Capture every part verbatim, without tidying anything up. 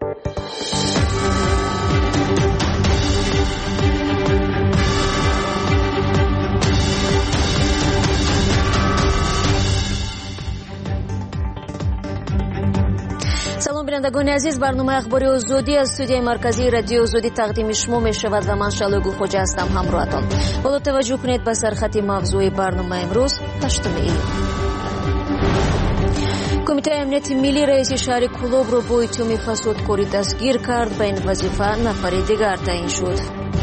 салом бинандагони азиз, барномаи ахбори озодӣ аз студияи марказии радиои озодӣ тақдими шумо мешавад ва ман Шалои Хоҷа ҳастам ҳамроҳатон. ҳоло таваҷҷӯҳ кунед ба сархати мавзӯи барномаи имрӯз ҳаштуми июн. кумитаи амнияти миллӣ раиси шаҳри Кӯлобро бо иттиҳоми фасодкорӣ дастгир кард. Ба ин вазифа нафари дигар таъин шуд.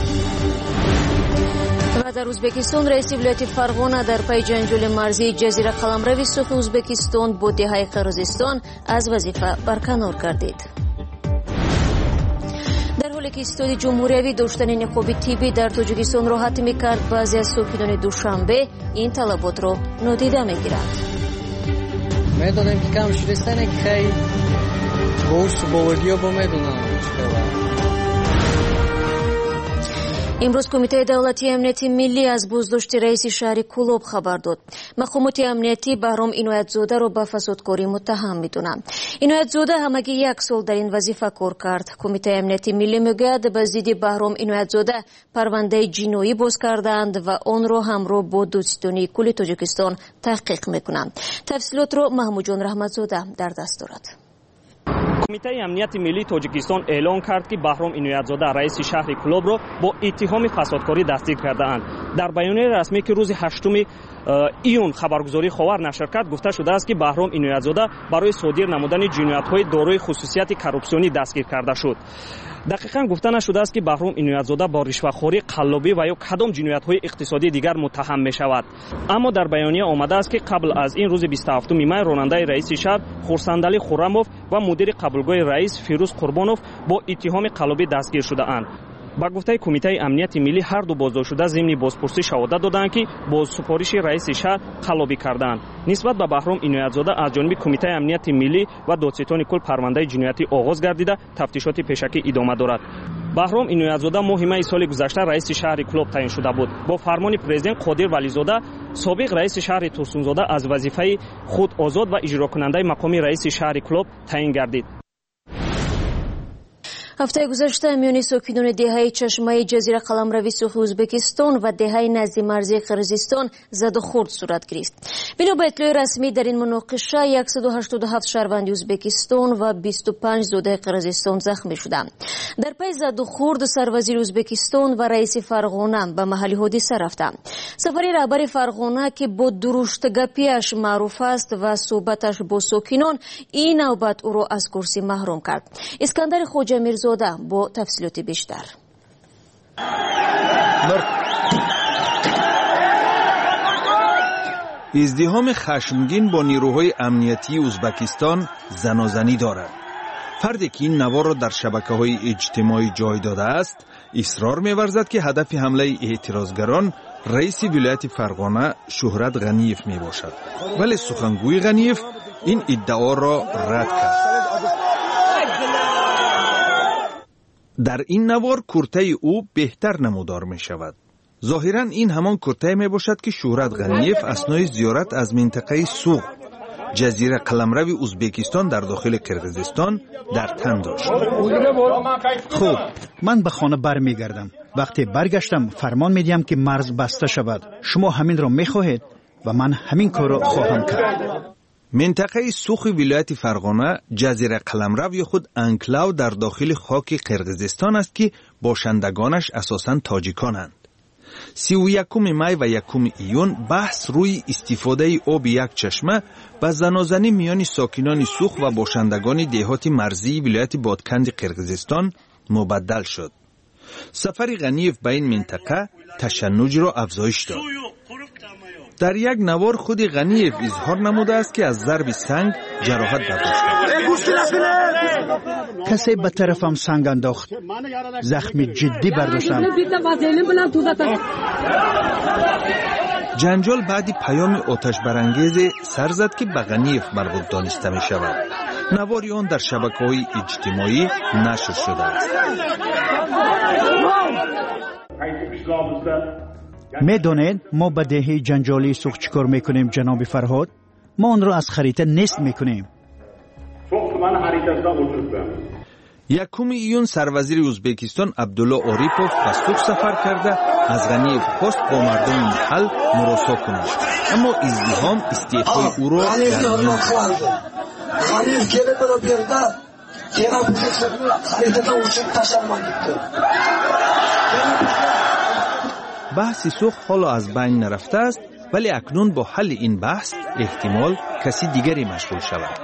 ва дар Ӯзбекистон раиси вилояти Фарғона дар пайи ҷанҷоли марзии ҷазира қаламрави сухи Ӯзбекистон бо деҳаи Қирғизистон аз вазифа барканор гардид. дар ҳоле ки Иттиҳоди ҷумҳуриявӣ доштани ниқоби тиббӣ дар Тоҷикистон роҳат мекард, баъзе аз сокинони Душанбе ин талаботро нодида мегиранд. медонем ки кам шудистане ки хай гӯшту бовардиё бо медонам чикава. имрӯз Кумитаи давлатии амнияти миллӣ аз боздошти раиси шаҳри Кӯлоб хабар дод. мақомоти амниятӣ Баҳром Иноятзодаро ба фасодкорӣ муттаҳам медонанд. Иноятзода ҳамагӣ як сол дар ин вазифа кор кард. Кумитаи амнияти миллӣ мегӯяд, ба зидди Баҳром Иноятзода парвандаи ҷиноӣ боз кардаанд ва онро ҳамроҳ бо Дӯстдонии кулли Тоҷикистон таҳқиқ мекунанд. тафсилотро Маҳмудҷон Раҳматзода дар даст дорад. кумитаи амнияти миллии Тоҷикистон эълон кард, ки Баҳром Иноятзода раиси шаҳри Кӯлобро бо иттиҳоми фасодкорӣ дастгир кардаанд. дар баёнияи расмӣ ки рӯзи ҳаштуми июн хабаргузории Ховар нашр кард, гуфта шудааст, ки Баҳром Иноятзода барои содир намудани ҷиноятҳои дорои хусусияти коррупсионӣ дастгир карда шуд. дақиқан гуфта нашудааст, ки Баҳром Иноятзода бо ришватхорӣ, қаллобӣ ва ё кадом ҷиноятҳои иқтисодии дигар муттаҳам мешавад. аммо дар баёния омадааст, ки қабл аз ин рӯзи бисту ҳафтуми май ронандаи раиси шаҳр Хурсандали Хуррамов ва мудири қабулгоҳи раис Фирӯз Қурбонов бо иттиҳоми қаллобӣ дастгир шудаанд. ба гуфтаи Кумитаи амнияти миллӣ ҳарду боздоштшуда зимни бозпурсӣ шаҳодат доданд, ки бо супориши раиси шаҳр қаллобӣ карданд. нисбат ба Баҳром Иноятзода аз ҷониби Кумитаи амнияти миллӣ ва додситони кул парвандаи ҷиноятӣ оғоз гардида, тафтишоти пешакӣ идома дорад. Баҳром Иноятзода моҳи майи соли гузашта раиси шаҳри Кӯлоб таъин шуда буд. бо фармони президент Қодир Вализода собиқ раиси шаҳри Турсунзода аз вазифаи худ озод ва иҷрокунандаи мақоми раиси шаҳри Кӯлоб таъин гардид. ҳафтаи гузашта миёни сокинони деҳаи Чашмаи ҷазира қаламрави сухи Ӯзбекистон ва деҳаи назди марзии Қирғизистон заду хурд сурат гирифт. бино ба итлои расмӣ дар ин муноқиша сад و ҳаштод و ҳафт шаҳрванди Ӯзбекистон ва бисту панҷ зодаи Қирғизистон захмӣ шуданд. дар пайи заду хурд сарвазири Ӯзбекистон ва раиси Фарғона ба маҳалли ҳодиса рафтанд. сафари раҳбари Фарғона, ки бо дуруштгапиаш маъруф аст ва суҳбаташ бо сокинон, ин навбат ӯро аз курсӣ маҳрум кард. Искандари Хоҷа Мирзода бо тафсилоти бештар. издиҳоми хашмгин бо нирӯҳои амниятии Ӯзбекистон занозанӣ дорад. фарде ки ин наворро дар шабакаҳои иҷтимоӣ ҷой додааст, исрор меварзад, ки ҳадафи ҳамлаи эътирозгарон раиси вилояти Фарғона Шӯҳрат Ғаниев мебошад. вале сухангӯи Ғаниев ин иддаоро рад кард. дар ин навор куртаи ӯ беҳтар намудор мешавад. зоҳиран ин ҳамон куртае мебошад, ки Шӯҳрат Ғаниев аснои зиёрат аз минтақаи Суғ, ҷазира қаламрави Ӯзбекистон дар дохили Қирғизистон дар тан дошт. хуб, ман ба хона бармегардам. вақте баргаштам, фармон медиҳам, ки марз баста шавад. шумо ҳаминро мехоҳед ва ман ҳамин корро хоҳам кард. минтақаи сухи вилояти Фарғона ҷазира қаламрав ё худ анклав дар дохили хоки Қирғизистон аст, ки бошандагонаш асосан тоҷиконанд. сию якуми май ва якуми июн баҳс рӯи истифодаи оби як чашма ба занозанӣ миёни сокинони сух ва бошандагони деҳоти марзии вилояти Бодканди Қирғизистон мубаддал шуд. сафари Ғаниев ба ин минтақа ташаннуҷро афзоиш дод. дар як навор худи Ғаниев изҳор намудааст, ки аз зарби санг ҷароҳат бардоштааст. касе ба тарафам санг андохт. захми ҷиддӣ бардоштам. ҷанҷол баъди паёми оташбарангезе сар зад, ки ба Ғаниев марбут дониста мешавад. навори он дар шабакаҳои иҷтимоӣ нашр шудааст. медонед мо ба деҳаи ҷанҷолии Суғ чӣ кор мекунем, ҷаноби Фарҳод? мо онро аз харита нест мекунем. یکم ایون سروزیر ازبکستان عبدالله اوریپوف به سوق سفر کرده از غنیف خواست با مردم محل مراسا کند، اما ازدحام استعفای او را در میان بحث سوق حالا از بین نرفته است، ولی اکنون با حل این بحث احتمال کسی دیگری مشغول شود.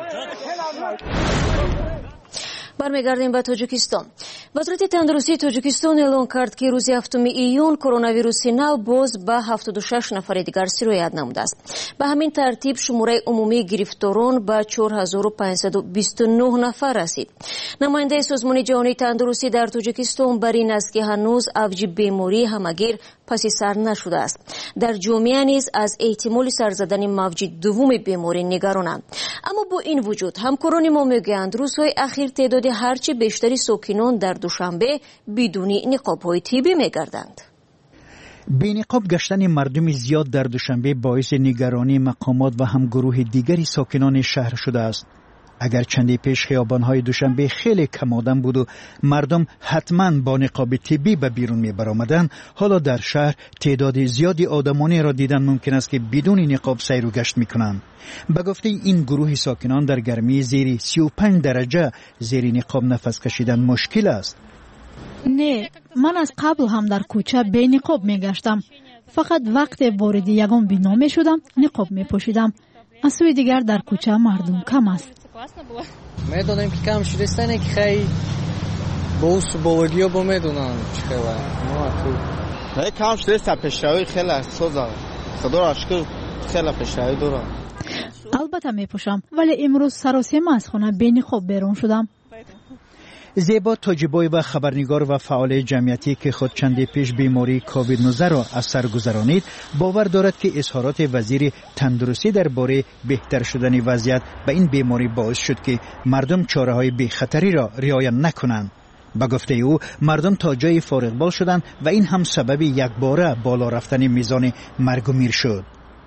برمیگردیم به تاجیکستان. وزارت تندرستی تاجیکستان اعلام کرد که روز هفتم ایون کرونا ویروسی نو باز به هفتاد و شش نفر دیگر سرایت نموده است. به همین ترتیب شماره عمومی گرفتاران به چهار هزار و پانصد و بیست و نه نفر رسید. نماینده سازمان جهانی تندرستی در تاجیکستان بر این است که هنوز اوج بیماری همگیر پس سر نشده است. در جامعه نیز از احتمال سر زدن موج دوم بیماری نگرانند. اما با این وجود همکاران ما میگویند روزهای اخیر تعداد هرچه بیشتری ساکنان در دوشنبه بدون نقاب‌های طبی میگردند. بی نقاب گشتن مردم زیاد در دوشنبه باعث نگرانی مقامات و هم گروه دیگری ساکنان شهر شده است. اگر چندی پیش خیابان‌های دوشنبه خیلی کم آدم بود و مردم حتما با نقاب طبی به بیرون می برآمدند، حالا در شهر تعداد زیادی آدمانی را دیدن ممکن است که بدون نقاب سیر و گشت می‌کنند. به گفته این گروه ساکنان در گرمی زیر سی و پنج درجه زیر نقاب نفس کشیدن مشکل است. نه، من از قبل هم در کوچه بی نقاب می گشتم. فقط وقت وارد یگان بنا می شدم نقاب می پوشیدم. از سوی دیگر در کوچه مردم کم است. میدونم که کم شدستانه که خیلی با او سبولگی ها با میدونم چه خیلی نه کم شدستان پیشروی خیلی سوزا خدا را اشکر خیلی پیشروی دارم. البته می پوشم، ولی امروز سراسیمه از خانه بی نقاب بیرون شدم. زیبا تاجیبای و خبرنگار و فعال جمعیتی که خود چندی پیش بیماری کووید نوزده را از سر گذرانید باور دارد که اظهارات وزیر تندرستی درباره بهتر شدن وضعیت به این بیماری باعث شد که مردم چاره‌های بی خطری را رعایت نکنند. به گفته او مردم تا جای فارغبال شدند و این هم سبب یکباره بالا رفتن میزان مرگ و میر شد.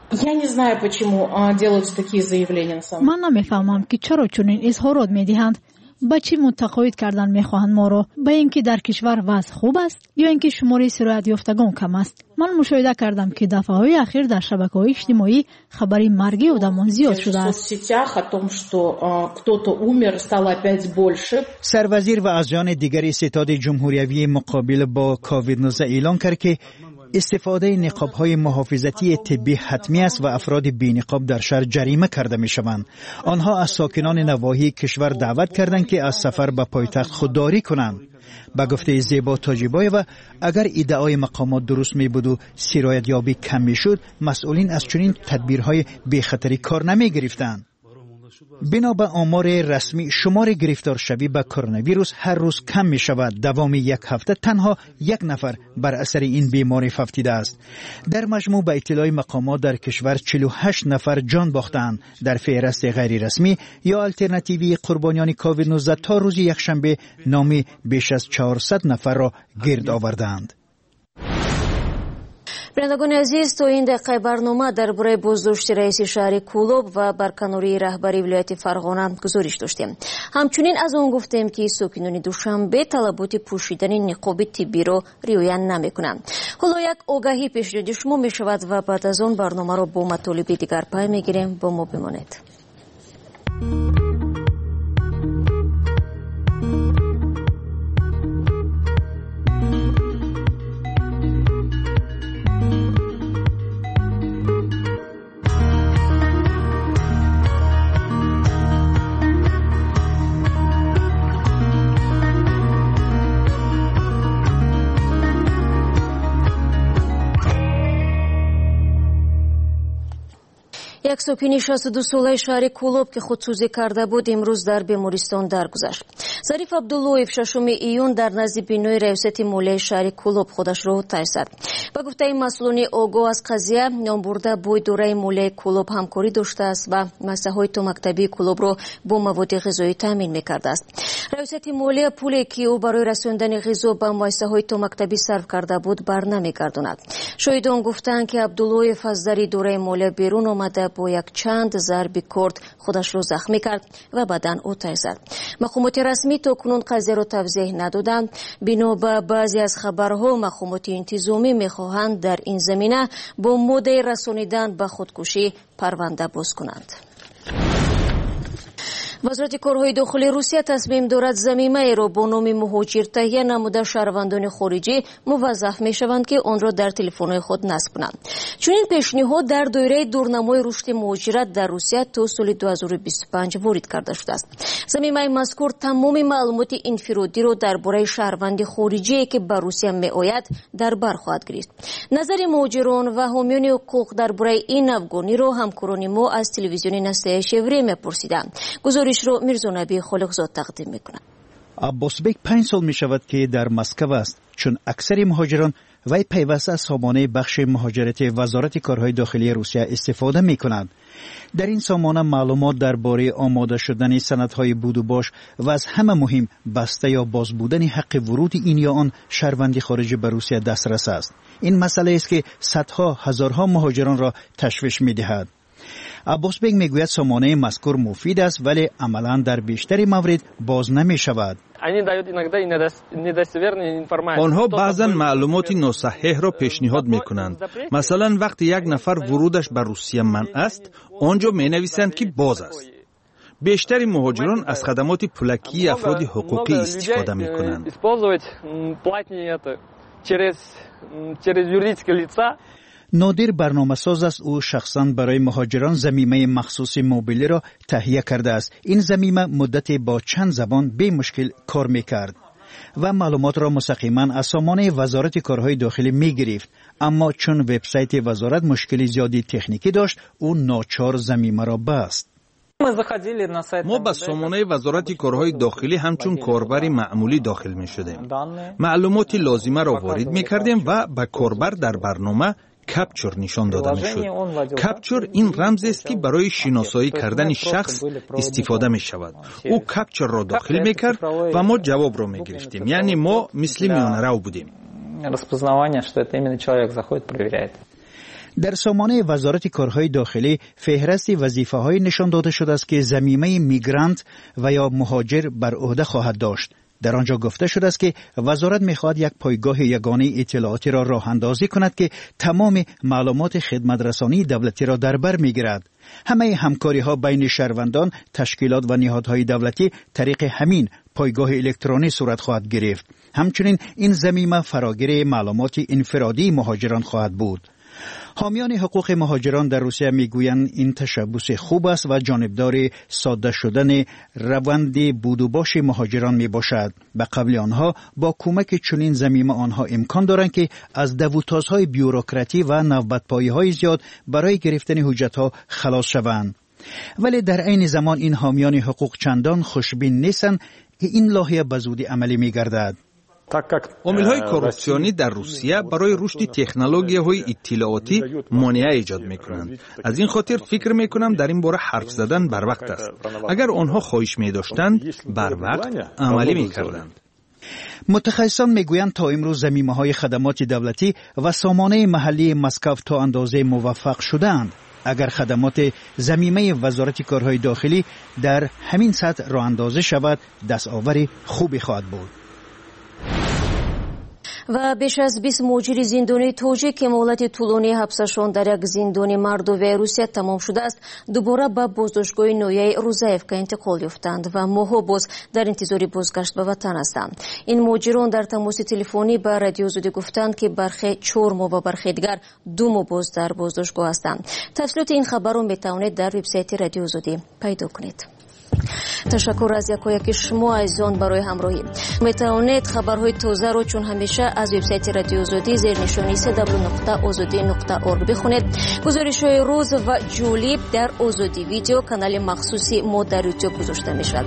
من نمیفهمم که چرا چنین اظهارات میدهند. با چی متقاعد کردن میخواهند ما را؟ با اینکه در کشور وضع خوب است یا اینکه شماره سرایت یافتگان کم است؟ من مشاهده کردم که دفعه‌های اخیر در شبکه‌های اجتماعی خبری مرگ آدمان زیاد شده است. سروزیر و اعضایان دیگر ستاد جمهوریوی مقابل با کووید نوزده اعلان کرد که استفاده نقاب‌های محافظتی طبی حتمی است و افراد بی نقاب در شهر جریمه کرده می‌شوند. آنها از ساکنان نواحی کشور دعوت کردند که از سفر به پایتخت خودداری کنند. به گفته زیبا تاجیبایو اگر ادعای مقامات درست می بود و سرایت یابی کم می‌شد، مسئولین از چنین تدبیرهای بی خطری کار نمی‌گرفتند. بنا به آمار رسمی شمار گرفتار شوی به کرونا ویروس هر روز کم می شود. دوام یک هفته تنها یک نفر بر اثر این بیماری فوتیده است. در مجموع به اطلاع مقامات در کشور چهل و هشت نفر جان باختند. در فهرست غیر رسمی یا الटरनेटिवی قربانیان کووید نوزده تا روز یکشنبه نام بیش از چهارصد نفر را گرد آوردند. بینندگان عزیز، تو این دقیقه برنامه درباره بازداشت رئیس شهر کولوب و برکناری رهبری ولایت فرغانه گزارش داشتیم. همچنین از آن گفتیم که ساکنان دوشنبه طلبات پوشیدن نقاب طبی را رعایت نمی‌کنند. حالا یک آگاهی پیشنهاد شما می‌شود و بعد از آن برنامه را با مطالب دیگر پای می‌گیریم. با ما بمانید. یک ساکن شصت و دو ساله شهر کولوب که خودسوزی کرده بود امروز در بیمارستان درگذشت. ظریف عبداللهیف ششم ایون در نزد بینای ریاست مالی شهر کولوب خودش را ترک زد. با گفته مسئولان آگاه از قضیه نام برده با اداره مالی کولوب همکاری داشته است و مسئله های تو مکتبی کولوب را با مواد غذایی تامین می‌کرده است. رئیست مالی پولی که او برای رساندن غذا به مؤسسه‌های تا مکتبی صرف کرده بود بر نمیگرداند. شاهدان گفتند که عبدالله فضلی دوره مالی بیرون آمده با یک چند ضرب کورد خودش را زخمی کرد و بدن او تیر زد. مقامات رسمی تا کنون قضیه را توضیح ندادند. بنا به بعضی از خبرها مقامات انتظامی میخواهند در این زمینه با مدعی رسانیدن به خودکشی پرونده باز کنند. وزارت کارهای داخلی روسیه تصمیم دارد ضمیمه را با نام مهاجر تهیه نموده شهروندان خارجی موظف میشوند که آن را در تلفن‌های خود نصب کنند. چنین پیشنهاد در دایره دورنمای رشد مهاجرت در روسیه تا سال دو هزار و بیست و پنج وارد کرده شده است. ضمیمه مذکور تمام معلومات انفرادی را درباره شهروند خارجی که به روسیه میآید در بر خواهد گرفت. نظر مهاجران و حامیان حقوق درباره این افغانی را همکاران ما از تلویزیون نسل شوری میپرسیدند. گزارش رو میرزا نبی خالقزاد تقدیم میکنند. عباس بیگ پنج سال می شود که در مسکو است، چون اکثر مهاجران وی پیوسته از سامانه بخش مهاجرت وزارت کارهای داخلی روسیه استفاده می کنند. در این سامانه معلومات درباره آماده شدن سندهای بود و باش و از همه مهم بسته یا باز بودن حق ورود این یا آن شهروندی خارجی به روسیه دسترس است. این مسئله است که صدها هزارها مهاجران را تشویش می دهد. عباس بیگ میگوید سامانه مذکور مفید است ولی عملا در بیشتر موارد باز نمی شود. آنها بعضا معلومات ناصحیح را پیشنهاد می کنند. مثلا وقتی یک نفر ورودش به روسیه منع است، آنجا می نویسند که باز است. بیشتر مهاجران از خدمات پولکی افراد حقوقی استفاده می کنند. نادر برنامه ساز است. او شخصاً برای مهاجران ضمیمه مخصوص موبیلی را تهیه کرده است. این ضمیمه مدتی با چند زبان به مشکل کار میکرد و معلومات را مستقیما از سامانه وزارت کارهای داخلی میگرفت، اما چون وبسایت وزارت مشکلی زیادی تکنیکی داشت او ناچار ضمیمه را بست. ما به سامانه وزارت کارهای داخلی همچون کاربر معمولی داخل می شدیم. معلومات لازمه را وارد می کردیم و به کاربر در برنامه کپچر نشان داده می شد. کپچر این رمز است که برای شناسایی کردن شخص استفاده می شود. او کپچر را داخل می کرد و ما جواب را می گرفتیم. یعنی ما مثل میانه رو بودیم. در سامانه وزارت کارهای داخلی فهرست وظیفه‌های نشان داده شده است که ضمیمه میگرانت و یا مهاجر بر عهده خواهد داشت. در آنجا گفته شده است که وزارت می‌خواهد یک پایگاه یگانه اطلاعاتی را راه اندازی کند که تمام معلومات خدمت رسانی دولتی را در بر می‌گیرد. همه همکاری‌ها بین شهروندان، تشکیلات و نهادهای دولتی طریق همین پایگاه الکترونی صورت خواهد گرفت. همچنین این ضمیمه فراگیر معلومات انفرادی مهاجران خواهد بود. حامیان حقوق مهاجران در روسیه میگویند این تشبث خوب است و جانبدار ساده شدن روند بود و باش مهاجران می باشد. به قبل آنها با کمک چنین ضمیمه آنها امکان دارند که از دوتازهای بیوروکراتی و نوبتپایی های زیاد برای گرفتن حجت ها خلاص شوند. ولی در عین زمان این حامیان حقوق چندان خوشبین نیستند که این لایحه به زودی عملی می گردد. عامل‌های کورپسیونی در روسیه برای رشد تکنولوژی‌های اطلاعاتی مانع ایجاد می‌کنند. از این خاطر فکر می‌کنم در این باره حرف زدن بر وقت است. اگر آنها خواهش می‌داشتند بر وقت عملی می‌کردند. متخصصان میگویند تا امروز ضمیمه‌های خدمات دولتی و سامانه محلی مسکو تا اندازه موفق شدند. اگر خدمات ضمیمه وزارت کارهای داخلی در همین سطح راه اندازی شود، دستاوری خوبی خواهد بود. و بیش از بیست مهاجر زندانی تاجیک که مهلت طولانی حبسشان در یک زندان مردوی روسیه تمام شده است دوباره به بازداشتگاه نویه روزایفکا انتقال یافتند و ماها باز در انتظار بازگشت به وطن هستند. این مهاجران در تماس تلفنی به رادیو آزادی گفتند که برخی چهار ماه و برخی دیگر دو ماه باز در بازداشتگاه هستند. تفصیلات این خبر را میتوانید در وبسایت رادیو آزادی پیدا کنید. تشکر از یکایک شما عزیزان برای همراهی. میتوانید خبرهای تازه را چون همیشه از وبسایت رادیو آزادی زیر نشانی دبلیو نقطه آزادی نقطه اورگ بخونید. گزارش‌های روز و جالب در آزادی ویدیو کانال مخصوصی ما در یوتیوب گذاشته میشود.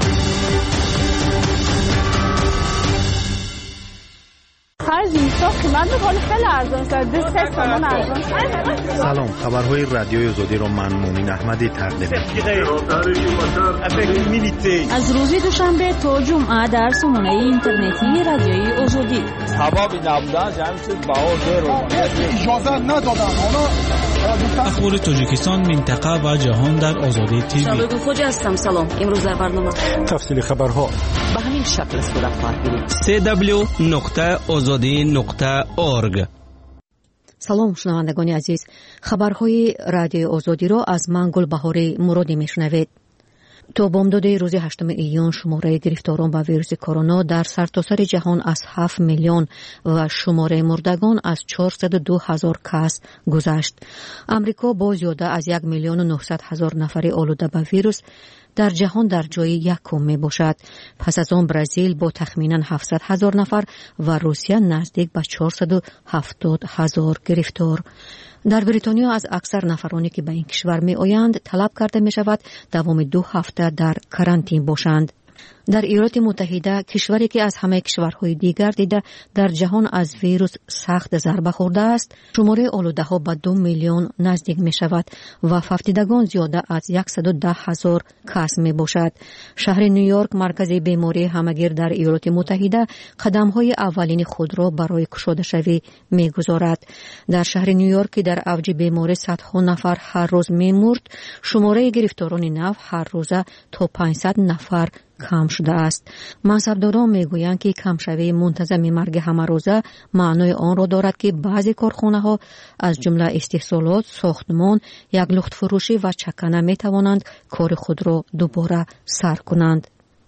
هر زیستا من حال خیلی ارزان شد سه تومن ارزان. سلام، خبرهای رادیوی آزادی را من مومن احمدی تقدیم می‌کنم. از روز دوشنبه تا جمعه در سامانه اینترنتی رادیوی آزادی. سبب نبودن جمع چیز باور رو اجازه ندادن. اخبار تاجیکستان، منطقه و جهان در آزادی تیوی. شالوی خوج هستم. سلام. امروز در برنامه تفصیل خبرها به همین شکل صورت خواهد گرفت. سی دبلیو نقطه آزادی نقطه اورگ. سلام شنوندگان عزیز، خبرهای رادیوی آزادی را از من گلبهاری مرادی میشنوید. تا بامداد روز هشتم ایون شماره گرفتاران با ویروس کرونا در سرتاسر جهان از هفت میلیون و شماره مردگان از چهارصد و دو هزار کس گذشت. امریکا با زیاده از یک میلیون و نهصد هزار نفر آلوده به ویروس در جهان در جای یکم می باشد. پس از آن برزیل با تخمینا هفتصد هزار نفر و روسیه نزدیک به چهارصد و هفتاد هزار گرفتار. در بریتانیا از اکثر نفرانی که به این کشور می آیند طلب کرده می شود دوام دو هفته در کرانتین باشند. در ایالات متحده، کشوری که از همه کشورهای دیگر دیده در جهان از ویروس سخت ضربه خورده است، شماره آلوده ها به دو میلیون نزدیک می شود و وفاتگان زیاده از صد و ده هزار کس می باشد. شهر نیویورک، مرکز بیماری همگیر در ایالات متحده، قدم های اولین خود را برای گشوده شوی می گذارد. در شهر نیویورک که در اوج بیماری صدها نفر هر روز می مرد، شماره گرفتاران نو هر روزه تا پانصد نفر کم شده است. منصبداران میگویند که کمشوی منتظم مرگ همه روزه معنای آن را دارد که بعضی کارخانه ها از جمله استحصالات، ساختمان، یک لخت فروشی و چکنه می توانند کار خود را دوباره سر کنند.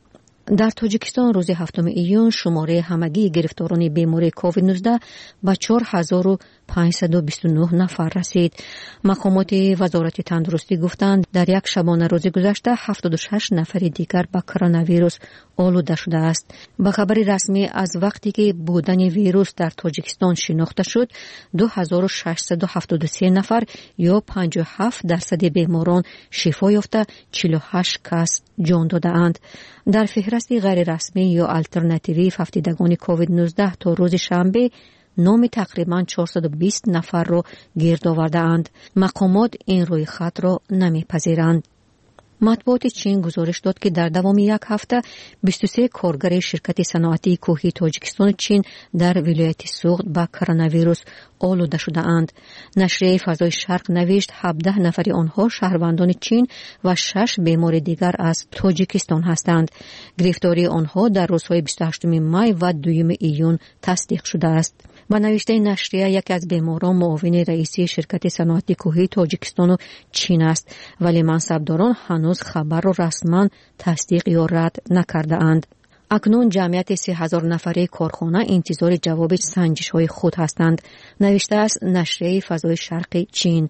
در تاجیکستان روز هفتم ایون شماره همگی گرفتاران بیماری کووید نوزده به چهار هزار و پانصد و بیست و نه نفر رسید. مقامات وزارت تندرستی گفتند در یک شبانه روز گذشته هفتاد و شش نفر دیگر به کرونا ویروس آلوده شده است. به خبر رسمی از وقتی که بودن ویروس در تاجیکستان شناخته شد، دو هزار و ششصد و هفتاد و سه نفر یا پنجاه و هفت درصد بیماران شفا یافته، چهل و هشت کس جان داده‌اند. در فهرست غیر رسمی یا الटरनेटिव्ی وفاتگان کووید نوزده تا روز شنبه نام تقریباً چهارصد و بیست نفر را گرد آورده‌اند. مقامات این روی خط را نمی‌پذیرند. مطبوعات چین گزارش داد که در دوام یک هفته بیست و سه کارگر شرکت صنعتی کوهی تاجیکستان چین در ولایت سوغد با کرونا ویروس آلوده شده اند. نشریه فضای شرق نوشت هفده نفر آنها شهروندان چین و شش بیمار دیگر از تاجیکستان هستند. گرفتاری آنها در روزهای بیست و هشتم می و دوم ایون تصدیق شده است. با نوشته نشریه یکی از بیماران معاون رئیسی شرکت صنعتی کوهی تاجیکستان و چین است، ولی منصبداران هنوز خبر را رسما تصدیق یا رد نکرده اند. اکنون جمعیت سه هزار نفره کارخانه انتظار جواب سنجش های خود هستند، نوشته است نشریه فضای شرق چین.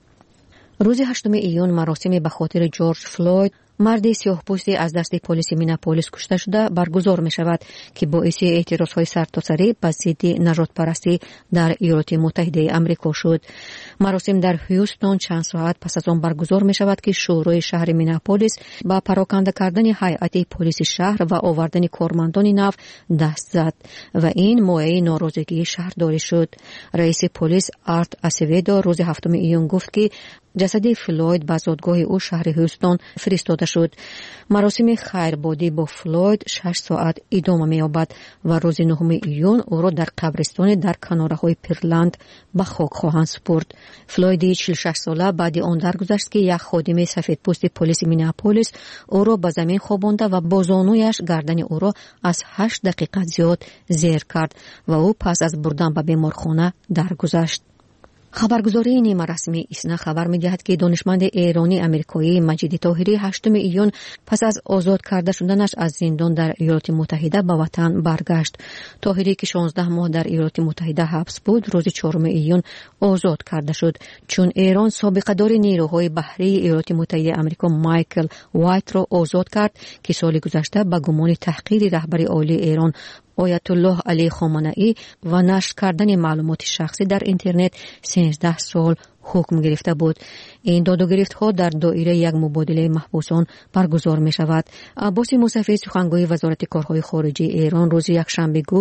روز هشتم ایون مراسم به خاطر جورج فلوید، مرد سیاه‌پوستی از دست پلیس میناپولیس کشته شده، برگزار می شود که باعث اعتراضهای سرتاسری به ضد نژاد پرستی در ایالات متحده آمریکا شد. مراسم در هیوستون چند ساعت پس از آن برگزار می شود که شورای شهر میناپولیس با پراکنده کردن هیئت پلیس شهر و آوردن کارمندان نو دست زد و این موضع ناراضگی شهرداری شد. رئیس پلیس آرت اسویدو روز هفتم ایون گفت که جسد فلوید به زادگاه او شهر هیوستون فرستاده شد. مراسم خیربادی با فلوید شش ساعت ادامه می‌یابد و روز نهم ایون او را در قبرستان در کناره‌های پیرلند به خاک خواهند سپرد. فلوید چهل و شش ساله بعد آن درگذشت که یک خادم سفیدپوست پلیس مینیاپولیس او را به زمین خوابانده و با زانویش گردن او را از هشت دقیقه زیاد زیر کرد و او پس از بردن به بیمارخانه درگذشت. خبرگزاری نیمه رسمی ایسنا خبر می‌دهد که دانشمند ایرانی امریکایی مجید طاهری هشتم ایون پس از آزاد کرده شدنش از زندان در ایالات متحده به وطن برگشت. طاهری که شانزده ماه در ایالات متحده حبس بود، روز چهارم ایون آزاد کرده شد، چون ایران سابقه‌دار نیروهای بحری ایالات متحده آمریکا مایکل وایت را آزاد کرد که سال گذشته به گمان تحقیر رهبر عالی ایران آیت الله علی خامنه‌ای و نشر کردن معلومات شخصی در اینترنت سیزده سال حکم گرفته بود. این داد و گرفت ها در دایره یک مبادله محبوسان برگزار می شود. عباس موسفی سخنگوی وزارت کارهای خارجی ایران روز یکشنبه گفت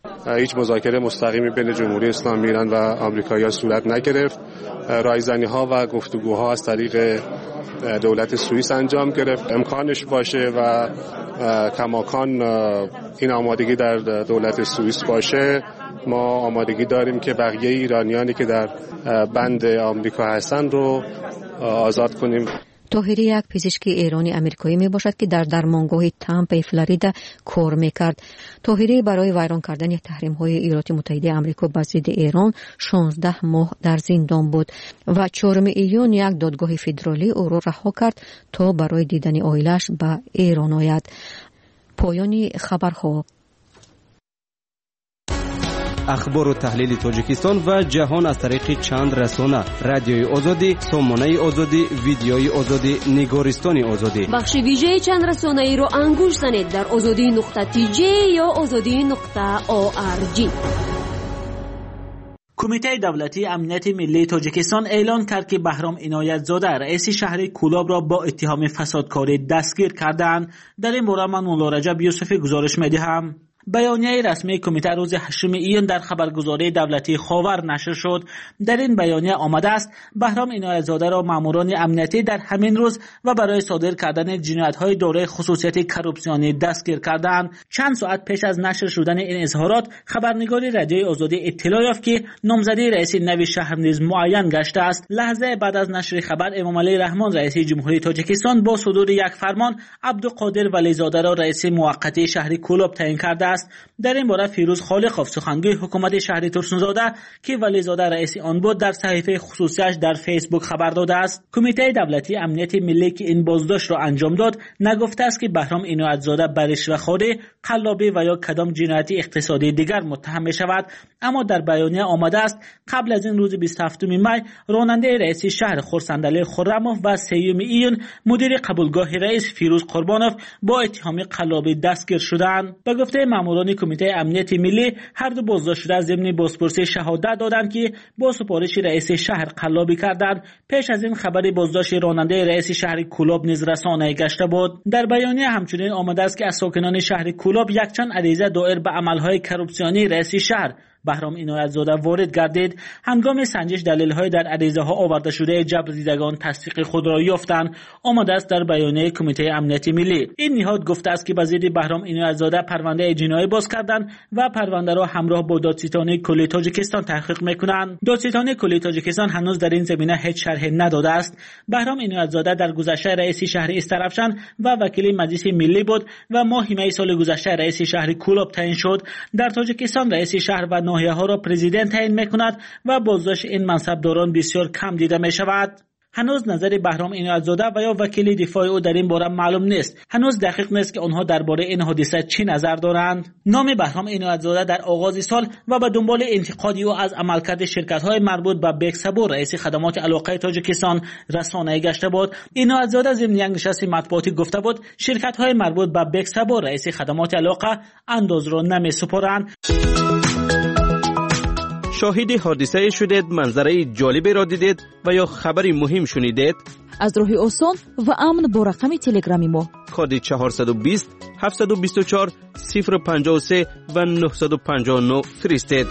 هیچ مذاکره مستقیمی بین جمهوری اسلامی ایران و آمریکایی‌ها صورت نگرفت. رایزنی‌ها و گفتگوها از طریق دولت سوئیس انجام گرفت. امکانش باشه و کماکان این آمادگی در دولت سوئیس باشه، ما آمادگی داریم که بقیه ایرانیانی که در بند آمریکا هستن رو آزاد کنیم. طاهری یک پزشک ایرانی امریکایی می باشد که در درمانگاه تامپای فلوریدا کار می کرد. طاهری برای ویران کردن تحریم های ایالات متحده آمریکا بر ضد ایران شانزده ماه در زندان بود و چهارم ایون یک دادگاه فدرالی او را رها کرد تا برای دیدن عائله‌اش به ایران آید. پایان خبرها. اخبار و تحلیل تاجیکستان و جهان از طریق چند رسانه: رادیوی آزادی، سامانه آزادی، ویدیوی آزادی، نگارستان آزادی. بخش ویژه چند رسانه ای رو انگوش زنید در آزادی نقطه تی جی یا آزادی نقطه او آر جی. کمیته دولتی امنیت ملی تاجیکستان اعلان کرد که بهرام عنایت زاده رئیس شهر کولاب را با اتهام فسادکاری دستگیر کردند. در این باره من مولا رجب یوسفی گزارش می‌دهم. بیانیه رسمی کمیته روز هشتم ایون در خبرگزاری دولتی خاور نشر شد. در این بیانیه آمده است بهرام عنایت زاده را ماموران امنیتی در همین روز و برای صادر کردن جنایت‌های دارای خصوصیت کروپسیونی دستگیر کردند. چند ساعت پیش از نشر شدن این اظهارات، خبرنگار رادیوی آزادی اطلاع یافت که نامزدی رئیس نوی شهر نیز معین گشته است. لحظه بعد از نشر خبر، امام علی رحمان رئیس جمهوری تاجیکستان با صدور یک فرمان عبدالقادر ولیزاده را رئیس موقت شهر کولاب تعیین کرده. در این باره فیروز خالقوف سخنگوی حکومت شهر ترسونزاده که ولیزاده رئیس آن بود در صحیفه خصوصیش در فیسبوک خبر داده است. کمیته دولتی امنیت ملی که این بازداشت را انجام داد نگفته است که بهرام عنایت زاده به رشوه‌خواری، قلابی و یا کدام جنایت اقتصادی دیگر متهم می شود، اما در بیانیه آمده است قبل از این روز بیست و هفتم می راننده رئیس شهر خورسندعلی خرموف و سیوم ایون مدیر قبولگاه رئیس فیروز قربانوف با اتهام قلابی دستگیر شدند. به گفته ماموران کمیته امنیت ملی، هر دو بازداشت شده ضمن بازپرسی شهادت دادند که با سپارش رئیس شهر قلابی کردند. پیش از این خبر بازداشت راننده رئیس شهر کولاب نیز رسانه‌ای گشته بود. در بیانیه همچنین آمده است که از ساکنان شهر کولاب یکچند عریضه دایر به عملهای کروپسیونی رئیس شهر بهرام عنایت زاده وارد گردید. هنگام سنجش دلایل‌های در عریضه‌ها آورده شده جبر دیدگان تصدیق خود را یافتند. آمده است در بیانیه کمیته امنیت ملی. این نهاد گفته است که به ضد بهرام عنایت زاده پرونده جنایی باز کردند و پرونده را همراه با دادستانی کلی تاجیکستان تحقیق می‌کنند. دادستانی کلی تاجیکستان هنوز در این زمینه هیچ شرحی نداده است. بهرام عنایت زاده در گذشته رئیس شهر استرابشان و وکیل مجلس ملی بود و ماه می سال گذشته رئیس شهر کولاب تعیین شد. در تاجیکستان رئیس شهر و ناحیه ها را پرزیدنت تعیین می‌کند و بازداشت این منصبداران بسیار کم دیده می‌شود. هنوز نظر بهرام عنایت زاده و یا وکیل دفاع او در این باره معلوم نیست. هنوز دقیق نیست که آنها درباره این حادثه چه نظر دارند. نام بهرام عنایت زاده در آغاز سال و به دنبال انتقادی او از عملکرد شرکت‌های مربوط به بکسبو رئیس خدمات علاقه تاجیکستان رسانه‌ای گشته بود. عنایت زاده ضمن یک نشست مطبوعاتی گفته بود شرکت‌های مربوط به بکسبو رئیس خدمات علاقه انداز را نمی‌سپارند. شاهد حادثه شدید، منظره جالبی را دیدید و یا خبری مهم شنیدید؟ از راه آسان و امن با رقم تلگرامی ما کد چهارصد و بیست هفتصد و بیست و چهار صفر پنجاه و سه و نهصد و پنجاه و نه فرستید.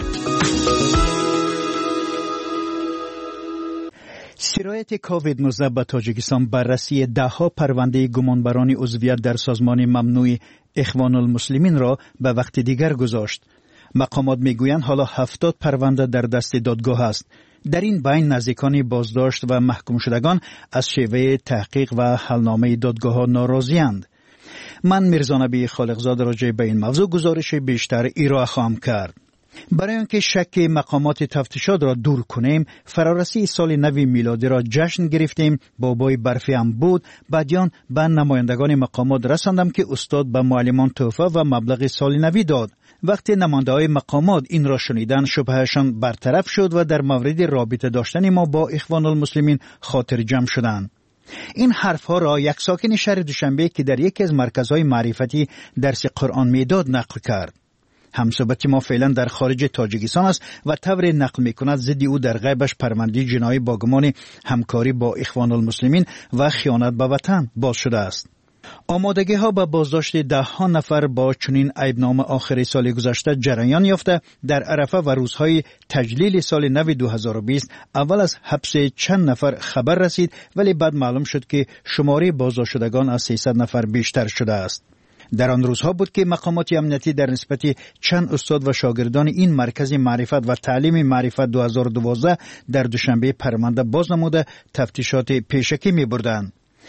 سرایت کووید نوزده به تاجیکستان بررسی دهها پرونده گمانبران عضویت در سازمان ممنوع اخوان المسلمین را به وقت دیگر گذاشت. مقامات میگویند حالا هفتاد پرونده در دست دادگاه است. در این بین نزدیکان بازداشت و محکوم شدگان از شیوه تحقیق و حلنامه دادگاه ها ناراضی‌اند. من میرزا نبی خالقزاده راجع به این موضوع گزارش بیشتر ارائه خواهم کرد. برای آنکه شک مقامات تفتیشات را دور کنیم، فرارسی سال نو میلادی را جشن گرفتیم. بابای برفی هم بود. بعدیان به نمایندگان مقامات رساندم که استاد به معلمان تحفه و مبلغ سال نوی داد. وقتی نماینده‌های مقامات این را شنیدن، شبههشان برطرف شد و در مورد رابطه داشتن ما با اخوان المسلمین خاطر جمع شدند. این حرفها را یک ساکن شهر دوشنبه که در یکی از مرکزهای معرفتی درس قرآن میداد نقل کرد. همصحبت ما فعلا در خارج تاجیکستان است و طور نقل میکند ضد او در غیبش پرونده جنایی با گمان همکاری با اخوان المسلمین و خیانت به وطن باز شده است. آمادگی ها به بازداشت ده ها نفر با چنین عیبنامه آخر سال گذشته جریان یافته. در عرفه و روزهای تجلیل سال نو دو هزار و بیست اول از حبس چند نفر خبر رسید، ولی بعد معلوم شد که شماره بازداشت شدگان از سیصد نفر بیشتر شده است. در آن روزها بود که مقامات امنیتی در نسبت چند استاد و شاگردان این مرکز معرفت و تعلیم معرفت دو هزار و دوازده در دوشنبه پرونده باز نموده تفتیشات پیشکی می بردند.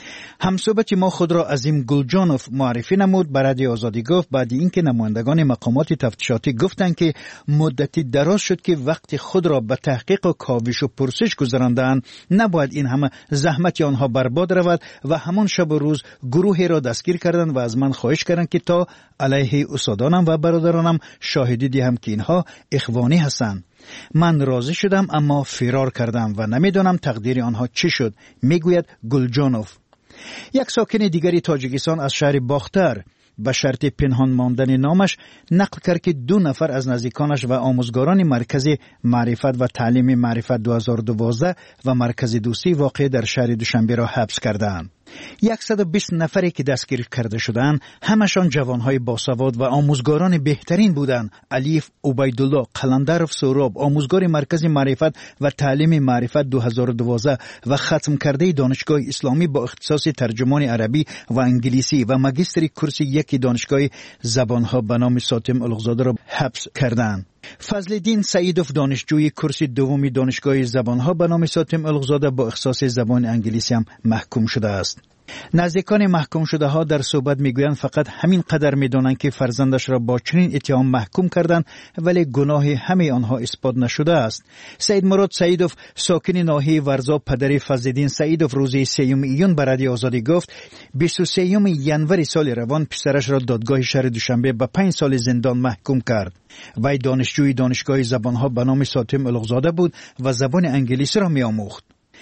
همصحبت ما خود را عظیم گلجانوف معرفی نمود. به رادیو آزادی گفت بعد اینکه نمایندگان مقامات تفتیشاتی گفتند که مدتی دراز شد که وقت خود را به تحقیق و کاوش و پرسش گذراندند، نباید این همه زحمت آنها برباد رود و همان شب و روز گروهی را دستگیر کردند و از من خواهش کردند که تا علیه استادانم و برادرانم شاهدی دهم که اینها اخوانی هستند. من راضی شدم اما فرار کردم و نمیدانم تقدیر آنها چی شد، میگوید گلجانوف. یک ساکن دیگری تاجیکستان از شهر باختر به شرط پنهان ماندن نامش نقل کرد که دو نفر از نزدیکانش و آموزگاران مرکز معرفت و تعلیم معرفت دو هزار و دوازده و مرکز دوستی واقع در شهر دوشنبه را حبس کردند. صد و بیست نفری که دستگیر کرده شدند همشان جوانهای باسواد و آموزگاران بهترین بودند. علیف عبیدالله قلندرف سوراب، آموزگار مرکز معرفت و تعلیم معرفت دو هزار و دوازده و ختم کرده دانشگاه اسلامی با اختصاص ترجمان عربی و انگلیسی و ماجستری کرسی یکی دانشگاه زبانها به نام ساتم الغزاده را حبس کردند. فضلالدین سعیدوف دانشجوی کرسی دومی دانشگاه زبانها به نام ساتم الغزاده با اختصاص زبان انگلیسی هم محکوم شده است. نزدیکان محکوم شده ها در صحبت میگویند فقط همین قدر میدانند که فرزندش را با چنین اتهام محکوم کردند، ولی گناه همه آنها اثبات نشده است. سید مراد سعیدوف ساکن ناحیه ورزا پدر فضلالدین سعیدوف روز سیوم ایون به رادیو آزادی گفت بیست و سوم ینور سال روان پسرش را دادگاه شهر دوشنبه به پنج سال زندان محکوم کرد. وی دانشجوی دانشگاه زبانها به نام ساتم الغزاده بود و زبان انگلیسی را می‌آموخت.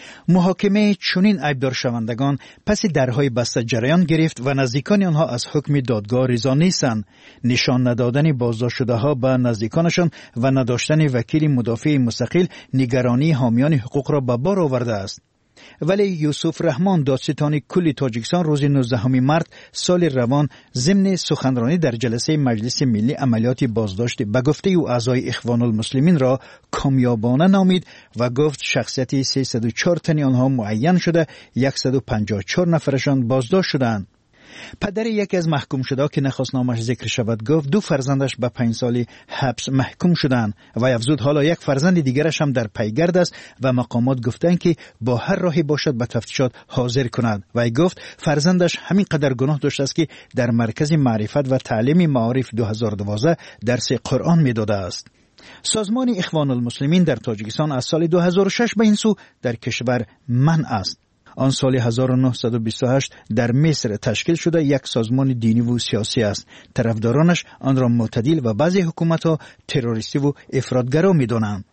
محاکمه چنین عیبدار شوندگان پس درهای بسته جریان گرفت و نزدیکان آنها از حکم دادگاه رضا نیستند. نشان ندادن بازداشت شده ها به نزدیکانشان و نداشتن وکیل مدافع مستقل نگرانی حامیان حقوق را به بار آورده است. ولی یوسف رحمان دادستان کل تاجیکستان روز نوزدهم مارس سال روان ضمن سخنرانی در جلسه مجلس ملی عملیات بازداشت به گفته او اعضای اخوان المسلمین را کامیابانه نامید و گفت شخصیت سیصد و چهار تن آنها معین شده، صد و پنجاه و چهار نفرشان بازداشت شدند. پدر یکی از محکوم شده که نخواست نامش ذکر شود گفت دو فرزندش به پنج سالی حبس محکوم شدند و افزود حالا یک فرزند دیگرش هم در پیگرد است و مقامات گفتند که با هر راهی باشد به تفتیشات حاضر کند. و گفت فرزندش همین قدر گناه داشته است که در مرکز معرفت و تعلیم معارف دو هزار و دوازده درس قرآن می‌داده است. سازمان اخوان المسلمین در تاجیکستان از سال دو هزار و شش به این سو در کشور منع است. آن سال هزار و نهصد و بیست و هشت در مصر تشکیل شده یک سازمان دینی و سیاسی است. طرفدارانش آن را معتدل و بعضی حکومت‌ها تروریستی و افراطگرا می‌دانند.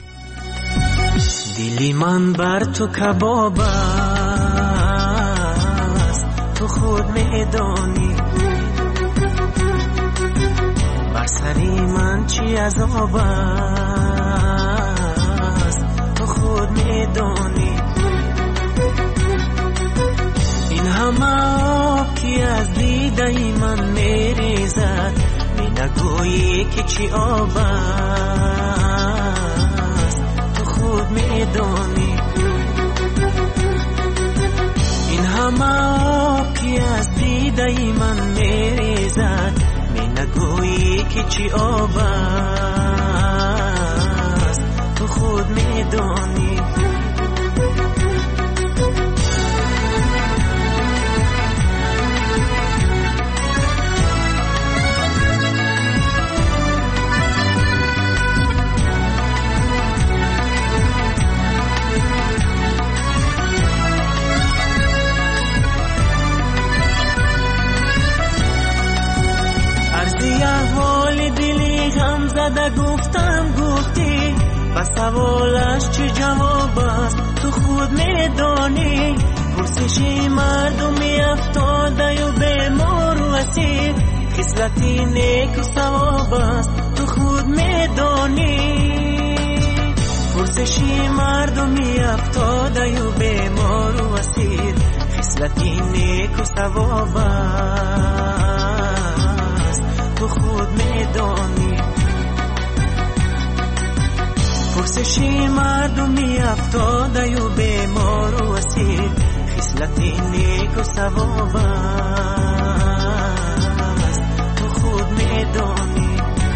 دلی من بر تو کباب است، تو خود می‌دانی بر سری من چی عذاب است، تو خود می‌دانی همه آب که از دیده من میریزد، می نگویی که چی آب است، تو خود میدانی این همه آب که از دیده من میریزد، می نگویی که چی آب است، تو خود میدانی زده گفتم گفتی و سوالش چه جواب است، تو خود میدانی پرسشی مردمی افتاده و بیمار و اسیر، خصلتی نیک و ثواب است، تو خود میدانی پرسشی مردمی افتاده و بیمار و اسیر، خصلتی نیک و ثواب است تو خود میدانی پرسشی مردمی افتاده و بیمار و اسیر خصلتی نیک و ثواب است تو خود میدانی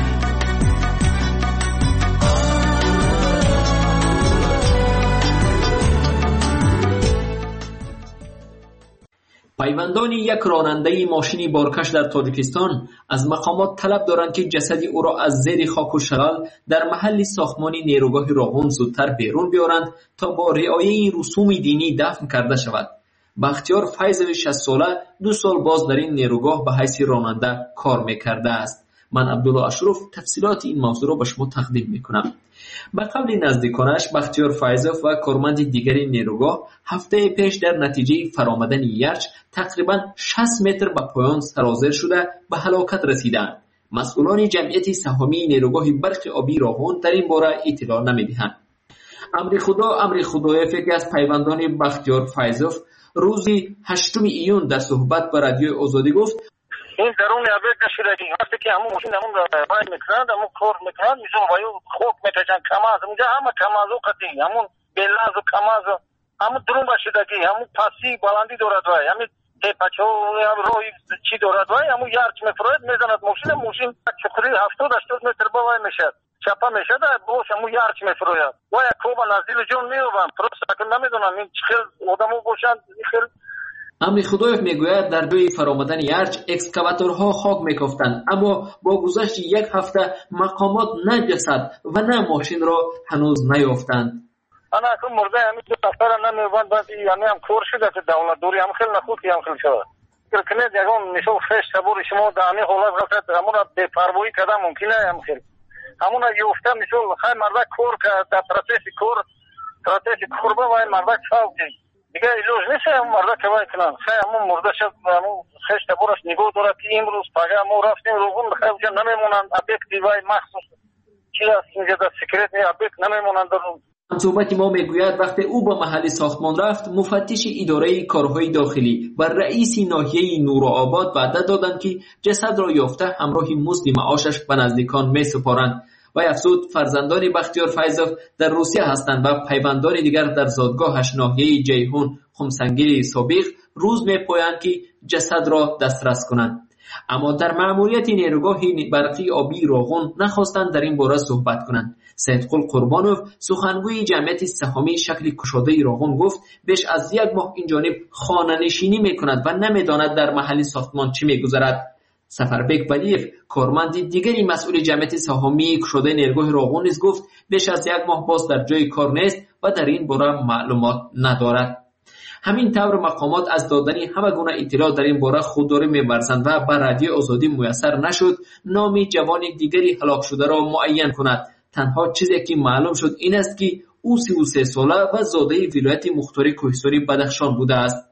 پیوندان یک راننده ماشین بارکش در تاجیکستان از مقامات طلب دارند که جسد او را از زیر خاک و شغل در محل ساختمان نیروگاه راغون زودتر بیرون بیارند تا با رعایت رسوم دینی دفن کرده شود. بختیار فیضوی شصت ساله دو سال باز در این نیروگاه به حیث راننده کار میکرده است. من عبدالله اشرف تفصیلات این موضوع را به شما تقدیم میکنم. به قول نزدیکانش بختیار فیضوف و کارمند دیگری نیروگاه هفته پیش در نتیجه فرآمدن یرچ تقریبا شصت متر به پایان سرازیر شده به هلاکت رسیدند. مسئولان جمعیت سهامی نیروگاه برق آبی راغون در این باره اطلاع نمیدهند. امری خدا امری خدایف که از پیوندان بختیار فیضوف روزی هشتم ایون در صحبت با رادیوی آزادی گفت این درون ابد نشدگی وقتی که همون ماشین همون وای میکنند همون کار میکنند میزون وایو خوک میکشن کماز اونجا همه کمازو قطعی همون بلاز و کماز همون درون باشدگی همون پاسی بلندی دارد وای همین تپچو روی چی دارد وای همون یارچ میفروید میزند ماشین ماشین چخوری هفتاد هشتاد متر با وای میشد چپا میشد باش همون یارچ میفروید وای کوبا نزدیل جون میوبم پروس اکن نمیدونم این چخیل آدمو باشند خیلی امری خدایف میگوید در جای فرآمدن یرچ اکسکاواتورها خاک میکافتند، اما با گذشت یک هفته مقامات نه جسد و نه ماشین را هنوز نیافتند. انا اكون مرده همین دو نفر نمیوند بعد یعنی هم کور شده که دولت دوری هم خیلی نخود که هم خیلی شده کنه دیگه میشو فش تبور شما دانی حالت غلط همون بے پروایی کده ممکنه هم خیلی همون یوفته میشو خیلی مرده کور که در پروسس کور پروسس کور با وای مرده چاوتی دیگه ایلوز نیست هم مرده که وای کنن خیلی همون مرده شد همون خش تبورش نگاه داره که امروز پاگه همون رفتیم روغون خیلی جا نمیمونند ابک دیوای مخصوص چی هست اینجا در سکرت ابک نمیمونند در صحبت ما میگوید وقتی او با محل ساختمان رفت مفتش اداره کارهای داخلی و رئیس ناحیه نورآباد وعده دادند که جسد را یافته همراه مزد معاشش به نزدیکان میسپارند و افزود فرزندان بختیار فیضوف در روسیه هستند و پیوندان دیگر در زادگاهش ناحیه جیهون خمسنگیر سابق روز میپایند که جسد را دسترس کنند. اما در مأموریت نیروگاه برقی آبی راغون نخواستند در این باره صحبت کنند. سیدقل قربانوف سخنگوی جمعیت سهامی شکل کشاده راغون گفت بیش از یک ماه این جانب خانه نشینی میکند و نمیداند در محل ساختمان چی میگذرد. سفربک ولیف کارمند دیگری مسئول جمعیت سهامی کشاده نیروگاه راغون نیز گفت بیش از یک ماه باز در جای کار نیست و در این باره معلومات ندارد. همین طور مقامات از دادن همه گونه اطلاع در این باره خودداری می‌ورزند و به رادیو آزادی میسر نشد نام جوان دیگری هلاک شده را معین کند. تنها چیزی که معلوم شد این است که او سی و سه ساله و زاده ولایت مختار کوهستانی بدخشان بوده است.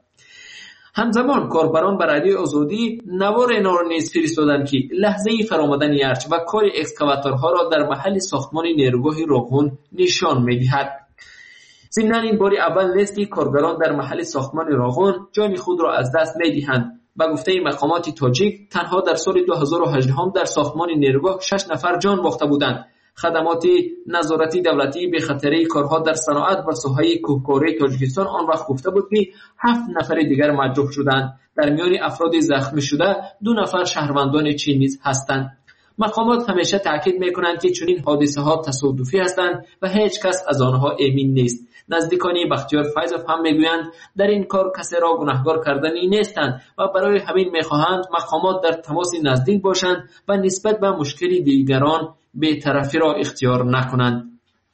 همزمان کاربران به رادیو آزادی نوار اینا را نیز فرستادند که لحظه فرآمدن یرچ و کار اکسکاواتورها را در محل ساختمان نیروگاه راغون نشان می‌دهد. ضمن این بار اول نیست که کارگران در محل ساختمان راغون جان خود را از دست می‌دهند. به گفته مقامات تاجیک تنها در سال دو هزار و هجده در ساختمان نیروگاه شش نفر جان باخته بودند. خدمات نظارتی دولتی به خطر کارها در صنعت و ساحه کوهکاری تاجیکستان آن وقت گفته بود که هفت نفر دیگر مجروح شدند. در میان افراد زخمی شده دو نفر شهروندان چین نیز هستند. مقامات همیشه تاکید میکنند که چنین حادثه ها تصادفی هستند و هیچ کس از آنها امین نیست. نزدیکان بختیار فیضوف هم میگویند در این کار کسی را گناهکار کردنی نیستند و برای همین میخواهند مقامات در تماس نزدیک باشند و نسبت به مشکل دیگران بی‌طرفی را اختیار نکنند.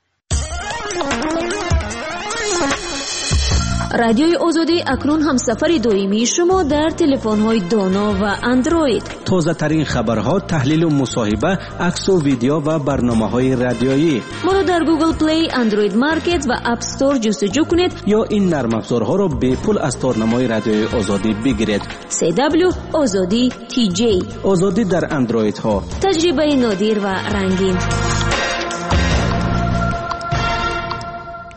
رادیوی آزادی اکنون هم سفر دائمی شما در تلفن‌های دانا و اندروید. تازه ترین خبرها، تحلیل و مصاحبه، عکس و ویدیو و برنامه‌های رادیویی. ما را در گوگل پلی، اندروید مارکت و اپ استور جستجو کنید یا این نرم افزارها را به پول از تارنمای رادیوی آزادی بگیرید. سی دبلیو آزادی تی جی. آزادی در اندروید ها. تجربه نادر و رنگین.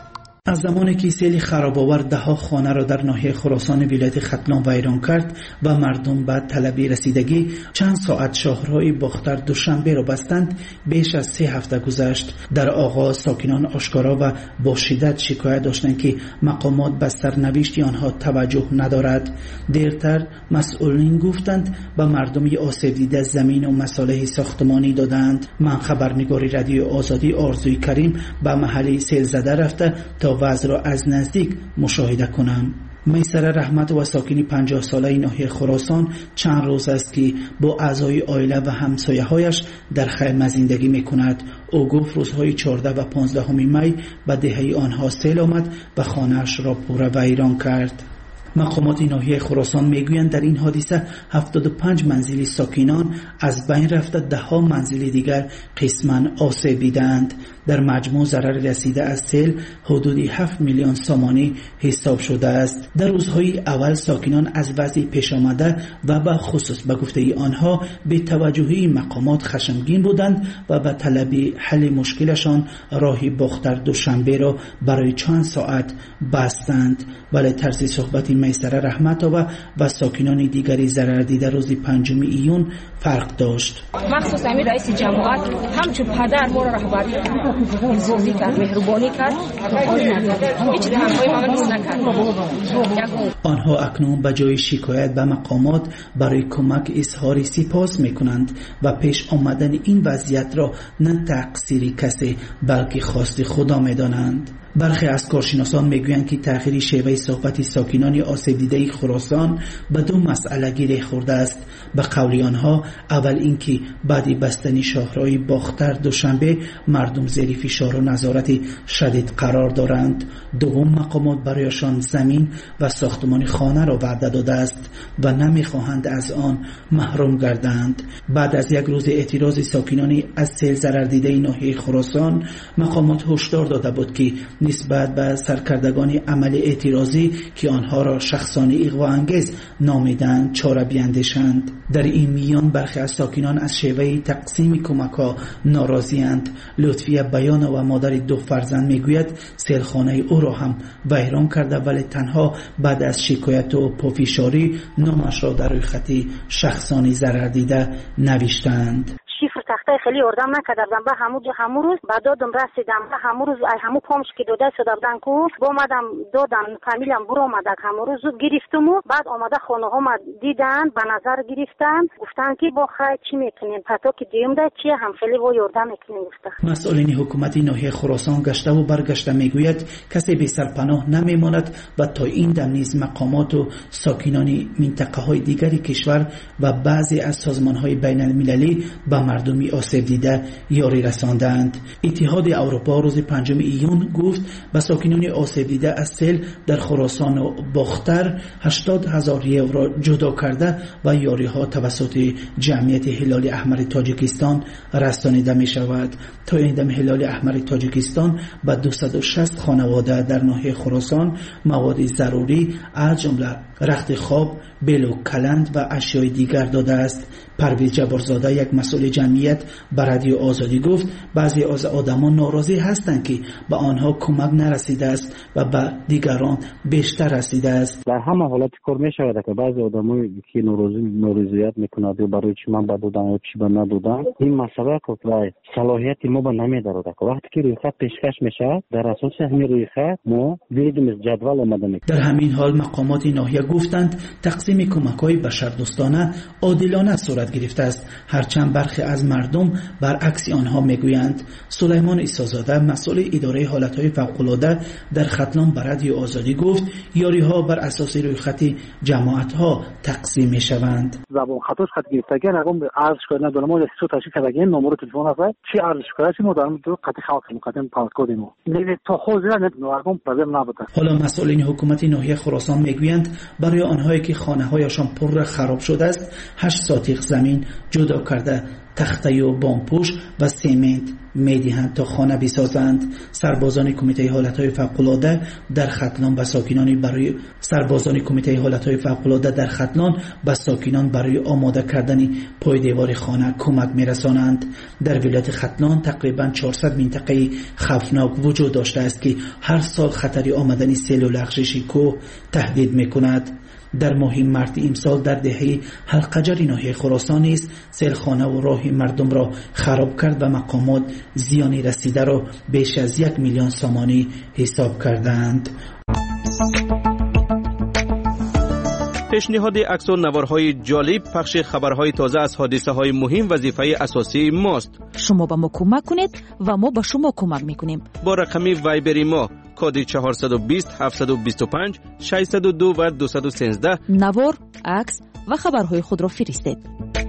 از زمانی که سیل خراب‌آور ده‌ها خانه را در ناحیه خراسان ولایت ختلان ویران کرد و مردم به طلبی رسیدگی چند ساعت شاهرهای باختر دوشنبه را بستند، بیش از سه هفته گذشت. در آغاز ساکنان آشکارا و با شدت شکایت داشتند که مقامات به سرنوشت آنها توجه ندارد. دیرتر مسئولین گفتند به مردم آسیب دیده زمین و مصالح ساختمانی دادند. من خبرنگار رادیو آزادی آرزوی کریم به محل سیل زده رفته تا وضع را از نزدیک مشاهده کنم. میسر رحمت و ساکنی پنجاه ساله ناحیه خراسان چند روز است که با اعضای عائله و همسایه‌هایش در خیمه زندگی می‌کند. او گفت روزهای چهارده و پانزده می به دهه آنها سیل آمد و خانه‌اش را پوره ویران کرد. مقامات ناحیه خراسان میگویند در این حادثه هفتاد و پنج منزل ساکنان از بین رفته، ده ها منزل دیگر قسماً آسیب دیدند. در مجموع ضرر رسیده از سیل حدود هفت میلیون سامانی حساب شده است. در روزهای اول ساکنان از وضع پیش آمده و به خصوص به گفته آنها به توجهی مقامات خشمگین بودند و به طلب حل مشکلشان راه باختر دوشنبه را برای چند ساعت بستند. ولی طرز صحبت میسر رحمت و و ساکنان دیگری ضرر دیده روز پنجم ایون فرق داشت. مخصوصا می رئیس جماعت همچون پدر ما را رهبری کرد، انزوزی کرد، مهربانی کرد، هیچ دهنهای ما نیست نکرد. آنها اکنون به جای شکایت به مقامات برای کمک اظهار سپاس می کنند و پیش آمدن این وضعیت را نه تقصیر کسی بلکه خواست خدا می دانند. برخی از کارشناسان میگویند که تغییر شیوه صحبت ساکنان آسیب دیده خراسان به دو مسئله گره خورده است. به قول آنها اول اینکه بعد بستن شاهرهای باختر دوشنبه مردم زیر فشار و نظارت شدید قرار دارند. دوم مقامات برایشان زمین و ساختمان خانه را وعده داده است و نمیخواهند از آن محروم گردند. بعد از یک روز اعتراض ساکنان از سیل ضرر دیده ناحیه خراسان، مقامات هشدار داده بود که نسبت به سرکردگان عمل اعتراضی که آنها را شخصانه اغوا انگیز نامیدند چاره بیندیشند. در این میان برخی از ساکنان از شیوه تقسیم کمک‌ها ناراضی‌اند. لطفیه بیان و مادر دو فرزند میگوید سیلخانه او را هم ویران کرده، ولی تنها بعد از شکایت و پافشاری نامش را در روی خط شخصانی ضرر دیده نوشتند. شیفر تخته خیلی اردم نکردم به همون همون روز بعد دادم رسیدم به همون روز ای همون پامش که داده شده بودن کو با اومدم دادم فامیلم برو اومده همون روز گرفتم و بعد اومده خونه ها دیدن به نظر گرفتن گفتن که با خیر چی میکنین پتا که دیم ده چی هم خیلی و یردم میکنین گفته. مسئولین حکومت ناحیه خراسان گشته و برگشته میگوید کسی بی سرپناه نمیماند و تا این دم نیز مقامات و ساکنان منطقه های دیگری کشور و بعضی از سازمان های بین المللی به مردمی آسیب دیده یاری رساندند. اتحاد اروپا روز پنجم ایون گفت به ساکنان آسیب دیده از سیل در خراسان و باختر هشتاد هزار یورو جدا کرده و یاری ها توسط جمعیت هلال احمر تاجیکستان رسانیده می شود. تا این دم هلال احمر تاجیکستان به دویست و شصت خانواده در ناحیه خراسان مواد ضروری از جمله رخت خواب، بلو کلند و اشیای دیگر داده است. پرویز جبارزاده یک مسئول جمعیت به رادیو آزادی گفت بعضی از آدمان ناراضی هستند که به آنها کمک نرسیده است و به دیگران بیشتر رسیده است. در همه حالت کار می شود که بعضی آدمایی که ناراضی ناراضیت میکنند و برای چی من بدودن و چی به ندودن این مسئله که صلاحیت ما به نمیدارد که وقتی که روی خط پیشکش میشه در اساس همین روی خط ما ویدیم جدول آمده میکنیم. در همین حال مقامات ناحیه گفتند تقسیم کمک‌های بشردوستانه عادلانه صورت گرفته است، هرچند برخی از مردم برعکس آنها میگویند. سلیمان عیسی‌زاده مسئول اداره حالت‌های فوق‌العاده در ختلان به رادیو آزادی گفت یاری‌ها بر اساس روی خط جماعت‌ها تقسیم می‌شوند. زبان خطاش خط گرفتگی رقم ارزش کنه دولمو دستو تشکیل کردگی نمره تلفن است چی ارزش کنه چی مدام دو قطعی خاص مقدم پاس کردیم نه تو خود نه رقم پرزم نبوده. حالا مسئولین حکومت ناحیه خراسان میگویند برای آنهایی که خانه‌هایشان پر خراب شده است هشت ساتیق زمین جدا کرده تخته و بامپوش و سیمنت می‌دهند تا خانه بسازند. سربازان کمیته حالت‌های فوق‌العاده در ختلان به ساکنان برای سربازان کمیته حالت‌های فوق‌العاده در ختلان به ساکنان برای آماده کردن پای دیوار خانه کمک می‌رسانند. در ولایت ختلان تقریباً چهارصد منطقه خوفناک وجود داشته است که هر سال خطر آمدن سیل و لغزش کوه تهدید می‌کند. در ماه مارس امسال در دهه حلقجر ناحیه خراسان است سیلخانه و راه مردم را خراب کرد و مقامات زیانی رسیده را بیش از یک میلیون سامانی حساب کردند. پیشنهاد عکس و نوارهای جالب، پخش خبرهای تازه از حادثه های مهم وظیفه اساسی ماست. شما به ما کمک کنید و ما به شما کمک میکنیم. با رقم وایبری ما کد چهارصد و بیست هفتصد و بیست و پنج ششصد و دو و دویست و سیزده نوار، عکس و خبرهای خود را فرستید.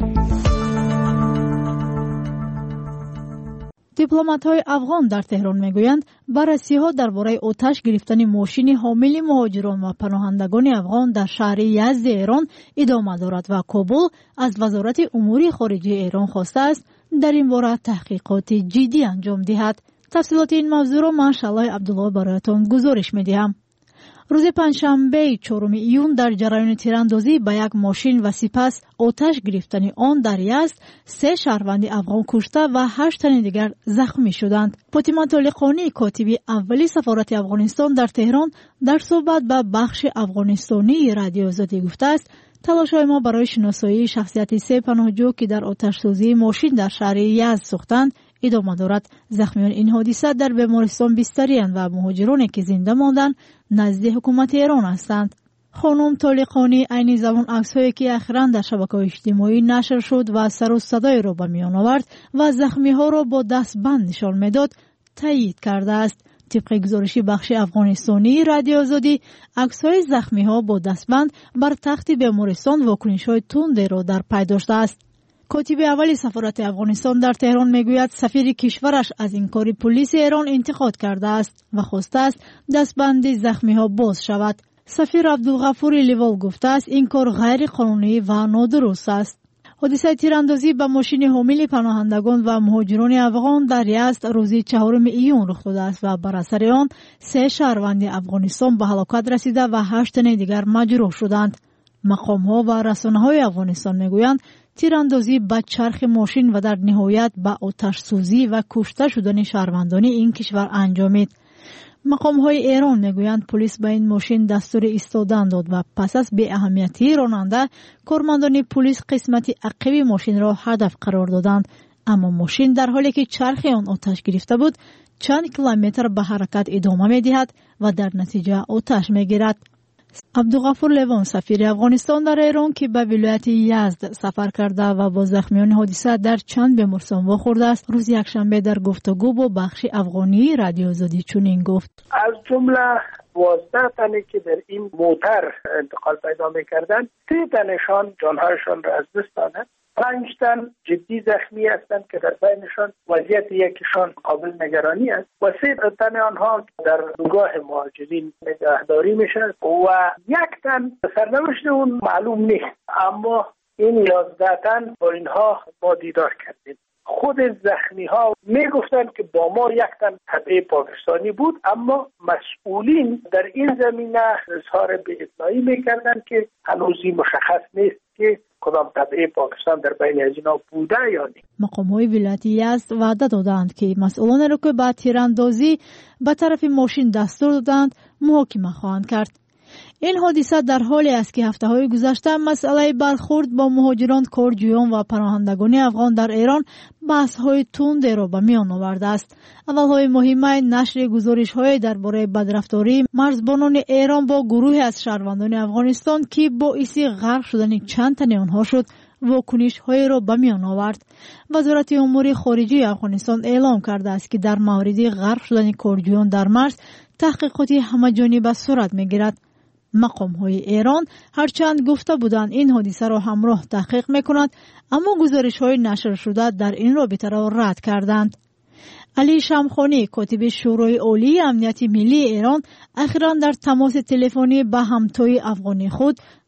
دیپلمات‌های افغان در تهران میگویند بررسی‌ها درباره آتش گرفتن ماشین حامل مهاجران و پناهندگان افغان در شهر یزد ایران ادامه دارد و کابل از وزارت امور خارجه ایران خواسته است در این باره تحقیقات جدی انجام دهد. تفصیلات این موضوع را من شعله عبدالله برایتان گزارش می‌دهم. روز پنجشنبه چهارم ایون در جریان تیراندازی به یک ماشین و سپس آتش گرفتن آن در یزد سه شهروند افغان کشته و هشت تن دیگر زخمی شدند. فاطمه طالقانی کاتب اولی سفارت افغانستان در تهران در صحبت به بخش افغانستانی رادیو آزادی گفته است تلاش‌های ما برای شناسایی شخصیت سه پناهجو که در آتش سوزی ماشین در شهر یزد سوختند ادامه دارد. زخمیان این حادثه در بیمارستان بستری‌اند و مهاجرانی که زنده ماندند نزد حکومت ایران هستند. خانم طالقانی عین زمان عکس‌هایی که اخیراً در شبکه‌های اجتماعی نشر شد و سر و صدای را به میان آورد و زخمی‌ها را با دستبند نشان می‌داد تایید کرده است. طبق گزارش بخش افغانستانی رادیو آزادی عکس‌های زخمی‌ها با دستبند بر تخت بیمارستان واکنش‌های تندی را در پی داشته است. کاتب اولی سفارت افغانستان در تهران میگوید سفیر کشورش از این کار پلیس ایران انتقاد کرده است و خواسته است دستبند زخمی‌ها باز شود. سفیر عبدالغفور لیوال گفته است این کار غیر قانونی و نادرست است. حادثه تیراندازی به ماشین حامل پناهندگان و مهاجران افغان در یزد روز چهارم ایون رخ داده است و بر اثر آن سه شهروند افغانستان به هلاکت رسیده و هشت تن دیگر مجروح شدند. مقام‌ها و رسانه‌های افغانستان میگویند تیراندازی به چرخ ماشین و در نهایت به آتش سوزی و کشته شدن شهروندان این کشور انجامید. مقام‌های ایران میگویند پلیس به این ماشین دستور ایستادن داد و پس از بی اهمیتی راننده کارمندان پلیس قسمت عقب ماشین را هدف قرار دادند، اما ماشین در حالی که چرخ آن آتش گرفته بود چند کیلومتر به حرکت ادامه می‌دهد و در نتیجه آتش می‌گیرد. عبدالغفور لیوان سفیر افغانستان در ایران که به ولایت یزد سفر کرده و با زخمیان حادثه در چند بیمارستان واخورده است روز یکشنبه در گفتگو با بخش افغانی رادیو آزادی چنین گفت: از جمله دوازده تنی که در این موتر انتقال پیدا می‌کردند سه تنشان جانهایشان را از دست دادند، پنج تن جدی زخمی هستند که در بینشان وضعیت یکیشان قابل نگرانی است و سه تن آنها در نگاه مهاجرین نگهداری میشه و یک تن سرنوشت اون معلوم نیست، اما این یازده تن با اینها ما دیدار کردیم. خود زخمی ها می گفتند که با ما یک تن تبع پاکستانی بود، اما مسئولین در این زمینه اظهار بی‌اطلاعی می کردند که هنوز مشخص نیست که کدام تبع پاکستان در بین از اینا بوده یا نه. مقام‌های ولایت یزد وعده دادند که مسئولان را که به تیراندازی به طرف ماشین دستور دادند محاکمه خواهند کرد. این حادثه در حالی است که هفته‌های گذشته مسئله برخورد با مهاجران، کارجویان و پناهندگان افغان در ایران بحث‌های تندی را به میان آورده است. اولهای مهمه نشر گزارش‌های درباره بدرفتاری مرزبانان ایران با گروهی از شهروندان افغانستان که باعث غرق شدن چند تن آنها شد واکنش‌های را به میان آورد. وزارت امور خارجه افغانستان اعلام کرده است که در مورد غرق شدن کارجویان در مرز تحقیقاتی همه‌جانبه صورت می‌گیرد. مقام‌های ایران هرچند گفته بودند این حادثه را همراه تحقیق می‌کند، اما گزارش‌های نشر شده در این رابطه را رد کردند. علی شمخانی کاتب شورای عالی امنیت ملی ایران اخیراً در تماس تلفنی با همتای افغانی خود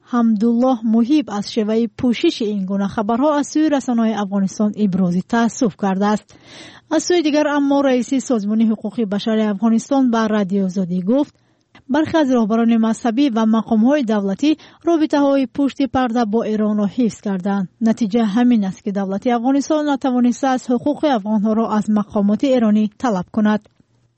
حمدالله محیب از شیوه پوشش این گونه خبرها از سوی رسانه‌های افغانستان ابراز تأسف کرده است. از سوی دیگر اما رئیس سازمان حقوق بشر افغانستان به رادیو آزادی گفت برخی از رهبران مذهبی و مقام‌های دولتی رابطه‌های پشت پرده با ایران را حفظ کردند. نتیجه همین است که دولت افغانستان نتوانسته از حقوق افغان‌ها را از مقامات ایرانی طلب کند.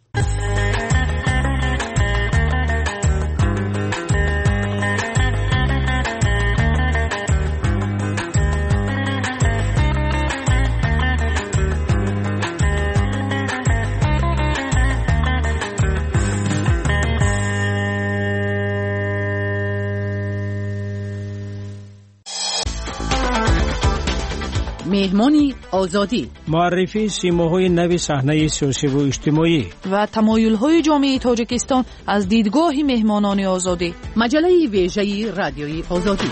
مهمانی آزادی، معرفی سیماهای نوی صحنه سیاسی و اجتماعی و تمایل‌های جامعه تاجیکستان از دیدگاه مهمانان آزادی. مجله ویژه رادیوی آزادی.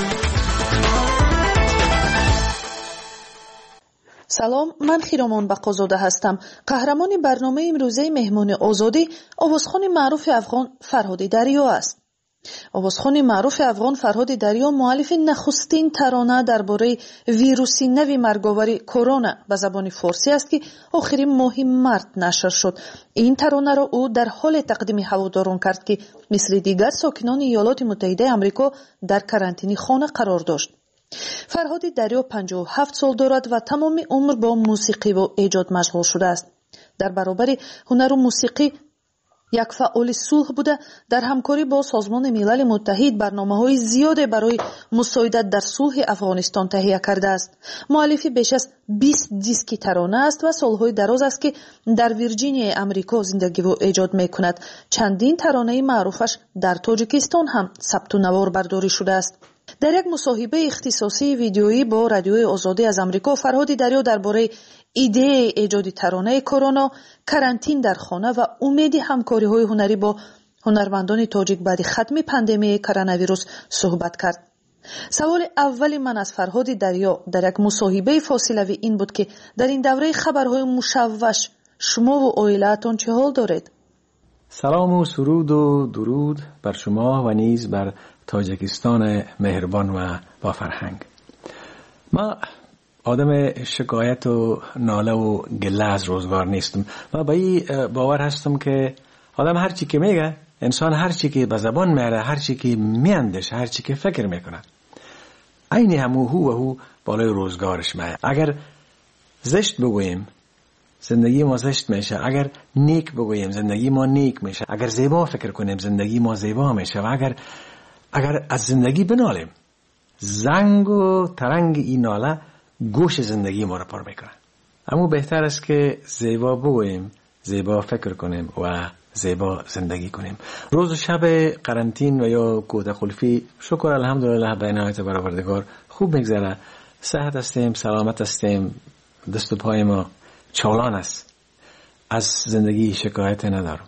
سلام، من خیرامان بقازاده هستم. قهرمان برنامه امروزه مهمان آزادی آوازخوان معروف افغان فرهاد دریا است. آوازخوان معروف افغان فرهاد دریا مؤلف نخستین ترانه درباره ویروسی نوی مرگاور کرونا به زبان فارسی است که آخرین ماه مارس نشر شد. این ترانه را او در حال تقدیم هواداران کرد که مثل دیگر ساکنان ایالات متحده آمریکا در کرانتینی خانه قرار داشت. فرهاد دریا پنجاه و هفت سال دارد و تمام عمر با موسیقی و ایجاد مشغول شده است. در برابر هنر و موسیقی یک فعال صلح بوده، در همکاری با سازمان ملل متحد برنامه‌های زیاد برای مساعدت در صلح افغانستان تهیه کرده است. مؤلف بیش از بیست دیسک ترانه است و سالهای دراز است که در ویرجینیا آمریکا زندگی و ایجاد می‌کند. چندین ترانه معروفش در تاجیکستان هم ثبت و نوار برداری شده است. در یک مصاحبه اختصاصی ویدیویی با رادیوی آزادی از آمریکا، فرهاد دریا درباره ایده ایجاد ترانه کرونا، کرانتین در خانه و امید همکاری‌های هنری با هنرمندان تاجیک بعد ختم پاندمی کرونا ویروس صحبت کرد. سوال اولی من از فرهاد دریا در یک مصاحبه فاصله‌ای این بود که در این دوره خبرهای مشوش شما و عائله‌تان چه حال دارید؟ سلام و سرود و درود بر شما و نیز بر تاجیکستان مهربان و با فرهنگ. ما آدم شکایت و ناله و گله از روزگار نیستم و با این باور هستم که آدم هر چی که میگه، انسان هر چی که به زبان میاره، هر چی که میاندیشه، هر چی که فکر میکنه، عین همو هو و هو بالای روزگارش میاد. اگر زشت بگوییم زندگی ما زشت میشه، اگر نیک بگوییم زندگی ما نیک میشه، اگر زیبا فکر کنیم زندگی ما زیبا میشه و اگر اگر از زندگی بنالیم، زنگ و ترنگ این ناله گوش زندگی ما را پر میکنه. اما بهتر است که زیبا بگوییم، زیبا فکر کنیم و زیبا زندگی کنیم. روز و شب قرنطین و یا کوته خلفی شکر الحمدلله به عنایت پروردگار خوب میگذره. صحت هستیم، سلامت هستیم، دست و پای ما چالان است. از زندگی شکایت ندارم.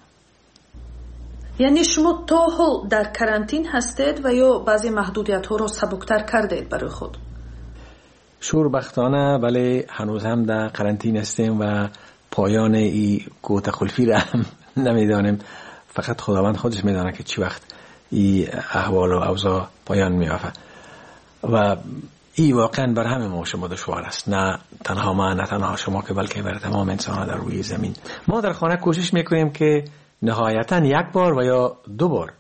یعنی شما تا حال در کرانتین هستید و یا بعضی محدودیت ها رو سبکتر کردید برای خود؟ شوربختانه بله، هنوز هم در قرنطین هستیم و پایان این کوته خلفی را هم نمیدانیم. فقط خداوند خودش میدانه که چی وقت این احوال و اوضاع پایان میافته و این واقعا بر همه ما شما دشوار است، نه تنها ما، نه تنها شما که بلکه بر تمام انسان در روی زمین. ما در خانه کوشش میکنیم که نهایتا یک بار و یا دو بار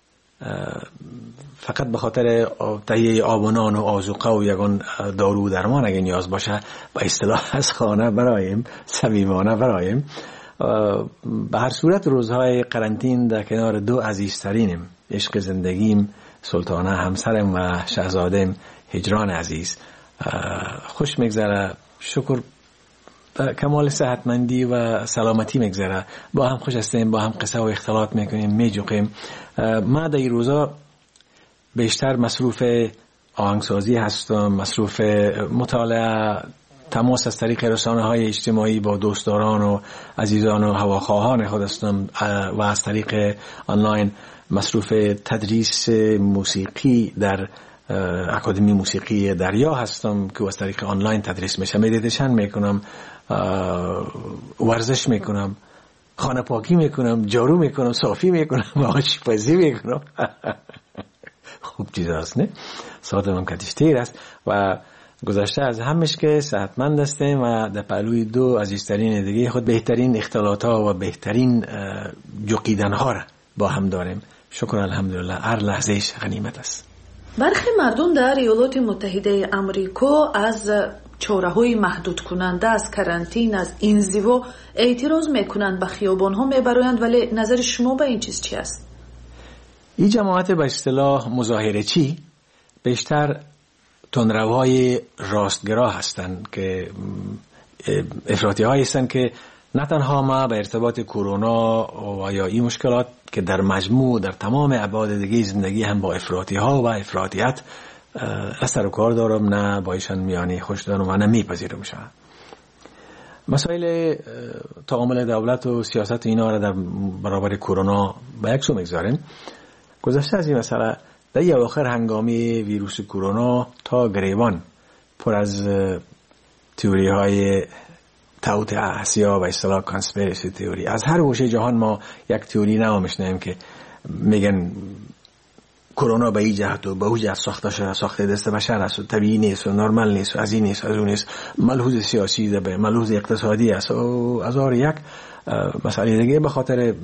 فقط به خاطر تهیه آب و نان و آذوقه و یگان دارو درمان اگه نیاز باشه به اصطلاح از خانه برایم، صمیمانه برایم. به هر صورت روزهای قرنطین در کنار دو عزیزترینم، عشق زندگیم سلطانه همسرم و شهزادم هجران عزیز، خوش میگذره. شکر کمال صحتمندی و سلامتی میگذره. با هم خوش هستیم، با هم قصه و اختلاط میکنیم، میجوقیم. ما در این روزا بیشتر مصروف آهنگسازی هستم، مصروف مطالعه، تماس از طریق رسانه های اجتماعی با دوستداران و عزیزان و هواخواهان خود هستم و از طریق آنلاین مصروف تدریس موسیقی در اکادمی موسیقی دریا هستم که از طریق آنلاین تدریس میشه. مدیتیشن میکنم، ورزش میکنم، خانه پاکی میکنم، جارو میکنم، صافی میکنم، آشپزی میکنم. خوب چیز است نه ساعت هم کتیشتیر است و گذشته از همش که صحتمند هستیم و در پهلوی دو عزیزترین دیگه خود بهترین اختلاط ها و بهترین جوقیدن ها را با هم داریم. شکر الحمدلله هر لحظهش غنیمت است. برخی مردم در ایالات متحده آمریکا از چاره‌های محدود کننده از کرانتین از انزوا اعتراض میکنند، به خیابان ها میبرند، ولی نظر شما به این چیز چی است؟ این جماعت به اصطلاح مظاهره چی بیشتر تندروهای راستگرا هستند که افراطی هایی هستند که نه تنها ما به ارتباط کرونا و یا این مشکلات که در مجموع در تمام ابعاد دیگه زندگی هم با افراطی ها و افراطیت اثر و کار دارم، نه با ایشان میانی خوش دارم و نه میپذیرم شد. مسائل تعامل دولت و سیاست اینا را در برابر کرونا به یک سو میگذاریم. گذشته از این مسئله در یه آخر هنگامی ویروس کرونا تا گریبان پر از تئوری های توت احسیا و اصطلاح کانسپیرسی تئوری. از هر گوشه جهان ما یک تئوری نو میشنویم که میگن کرونا به این جهت و به اون جهت ساخته شده، ساخته دست بشر است و طبیعی نیست و نرمال نیست و از این نیست از اون نیست، ملحوظ سیاسی ده، ملحوظ اقتصادی است و از آر یک مسئله دیگه به خاطر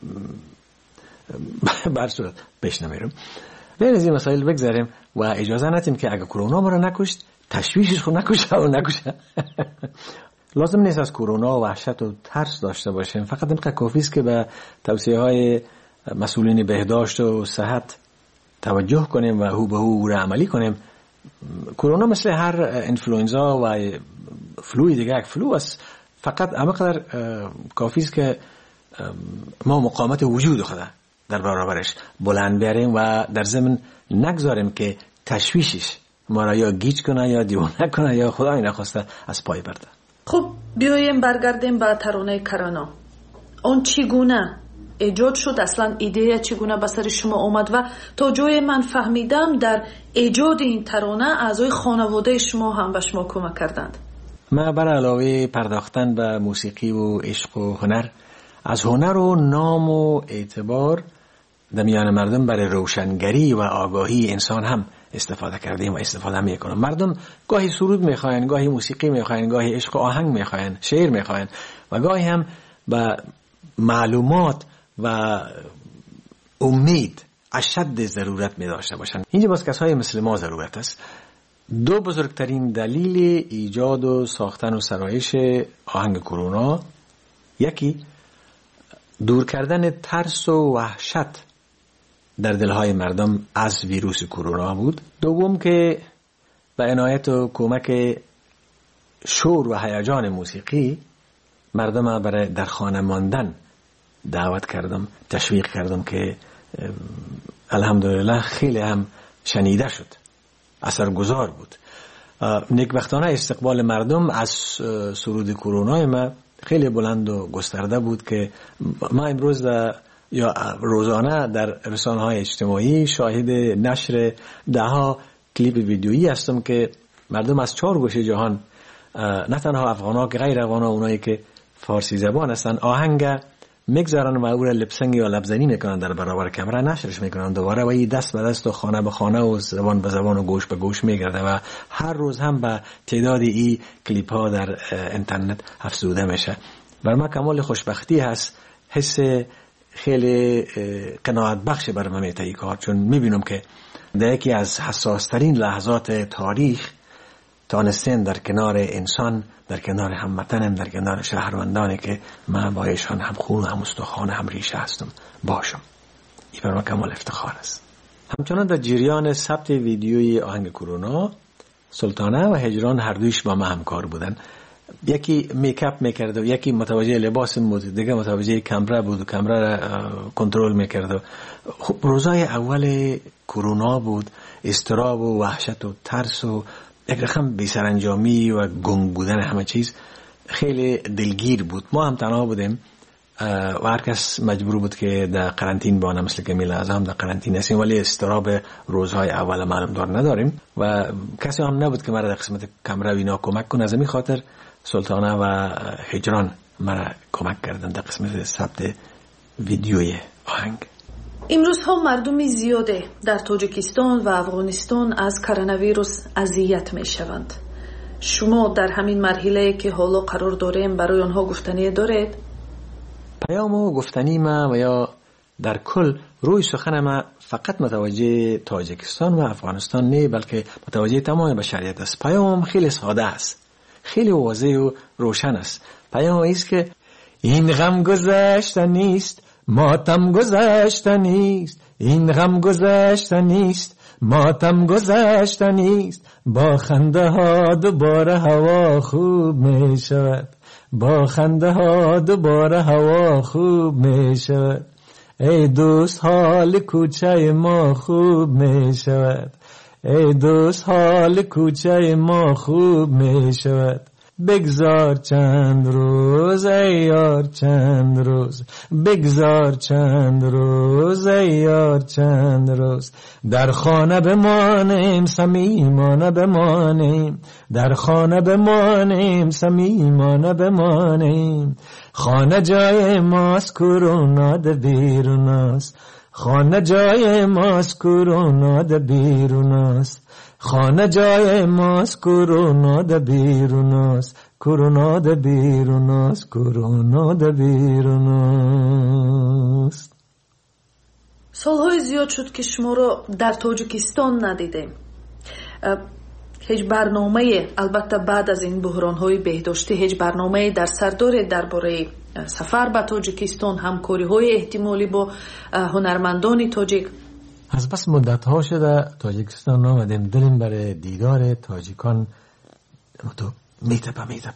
برصورت پیش نمیرم. بین از این مسائل بگذاریم و اجازه ندیم که اگر کرونا ما را نکشت تشویشش خود نکشه و نکشه. لازم نیست از کرونا وحشت و ترس داشته باشیم، فقط اینقدر کافی است که به توصیه های مسئولین بهداشت و صحت توجه کنیم و هو به هو را عملی کنیم. کرونا مثل هر انفلوئنزا و فلوی دیگه یک فلو است، فقط همقدر کافی است که ما مقاومت وجود خود در برابرش بلند بیاریم و در ضمن نگذاریم که تشویشش ما را یا گیج کنه یا دیوانه کنه یا خدای نخواسته از پای برده. خب بیایم برگردیم به ترانه کرونا. اون چگونه ایجاد شد؟ اصلا ایده چگونه به سر شما اومد و تا جای من فهمیدم در ایجاد این ترانه اعضای خانواده شما هم به شما کمک کردند. ما بر علاوه پرداختن به موسیقی و عشق و هنر، از هنر و نام و اعتبار در میان مردم برای روشنگری و آگاهی انسان هم استفاده کردیم و استفاده میکنم. مردم گاهی سرود میخواین، گاهی موسیقی میخواین، گاهی عشق و آهنگ میخواین، شعر میخواین و گاهی هم به معلومات و امید اشد ضرورت می داشته باشند. اینجا باز کسای مثل ما ضرورت است. دو بزرگترین دلیل ایجاد و ساختن و سرایش آهنگ کرونا، یکی دور کردن ترس و وحشت در دلهای مردم از ویروس کرونا بود. دوم که به عنایت و کمک شور و هیجان موسیقی مردم برای در خانه ماندن دعوت کردم، تشویق کردم که الحمدلله خیلی هم شنیده شد، اثرگذار بود. نیکبختانه استقبال مردم از سرود کرونا ما خیلی بلند و گسترده بود که ما امروز یا روزانه در رسانه‌های اجتماعی شاهد نشر دهها کلیپ ویدیویی هستم که مردم از چهار گوشه جهان، نه تنها افغان‌ها که غیر افغان‌ها، اونایی که فارسی زبان هستن، آهنگ میگذارن و او را لپسنگ یا لبزنی میکنن در برابر کامera، نشرش میکنن دوباره و این دست به دست و خانه به خانه و زبان به زبان و گوش به گوش میگرده و هر روز هم به تعداد این کلیپ ها در اینترنت افزوده میشه. بر ما کمال خوشبختی هست، حس خیلی قناعت بخش بر من میته این کار، چون میبینم که در یکی از حساس ترین لحظات تاریخ تانستن در کنار انسان، در کنار هموطنم، در کنار شهروندانی که من با ایشان هم خون هم استخوان هم ریشه هستم باشم. این بر من کمال افتخار است. همچنان در جریان ثبت ویدیوی آهنگ کرونا، سلطانه و هجران هر دویش با ما همکار بودن. یکی میکاپ میکرد و یکی متوجه لباس بود، دیگه متوجه کامرا بود و کامرا را کنترل میکرد. خب روزای اول کرونا بود، اضطراب و وحشت و ترس و یک رقم بی‌سرانجامی و گنگ بودن همه چیز خیلی دلگیر بود. ما هم تنها بودیم و هر کس مجبور بود که در قرنطین بانه، مثل که میل اعظم در قرنطین هستیم، ولی استراب روزهای اول معلوم دار نداریم و کسی هم نبود که مرا در قسمت کامرا اینا کمک کنه. از این خاطر سلطانه و هجران مرا کمک کردن در قسمت ثبت ویدیوی آهنگ. امروزها مردم زیاده در تاجیکستان و افغانستان از کرونا ویروس اذیت می شوند. شما در همین مرحله که حالا قرار داریم برای آنها گفتنی دارید؟ پیام و گفتنی ما و یا در کل روی سخن ما فقط متوجه تاجیکستان و افغانستان نه، بلکه متوجه تمام بشریت است. پیام خیلی ساده است، خیلی واضح و روشن است. پیام است که این غم گذشته نیست، ماتم گذشته نیست. این غم گذشته نیست، ماتم گذشته نیست. با خنده ها دوباره هوا خوب می شود. با خنده ها دوباره هوا خوب می شود. ای دوست حال کوچه ما خوب می شود. ای دوست حال کوچه ما خوب می شود. بگذار چند روز ای یار چند روز، بگذار چند روز ای یار چند روز. در خانه بمانیم صمیمانه بمانیم، در خانه بمانیم صمیمانه بمانیم. خانه جای ماست کرونا ده بیرون است، خانه جای ماست کرونا ده بیرون است. خانه جای ماست کرونا ده بیرون است، کرونا ده بیرون است، کرونا ده بیرون است. سالهای زیاد شد که شما را در تاجیکستان ندیدیم. هیچ برنامه، البته بعد از این بحران‌های بهداشتی، هیچ برنامه در سر دارید درباره سفر به تاجیکستان، همکاری‌های احتمالی با هنرمندان تاجیک؟ از بس مدت ها شده تاجیکستان آمدیم، دلیم برای دیدار تاجیکان تو میتپه میتپه.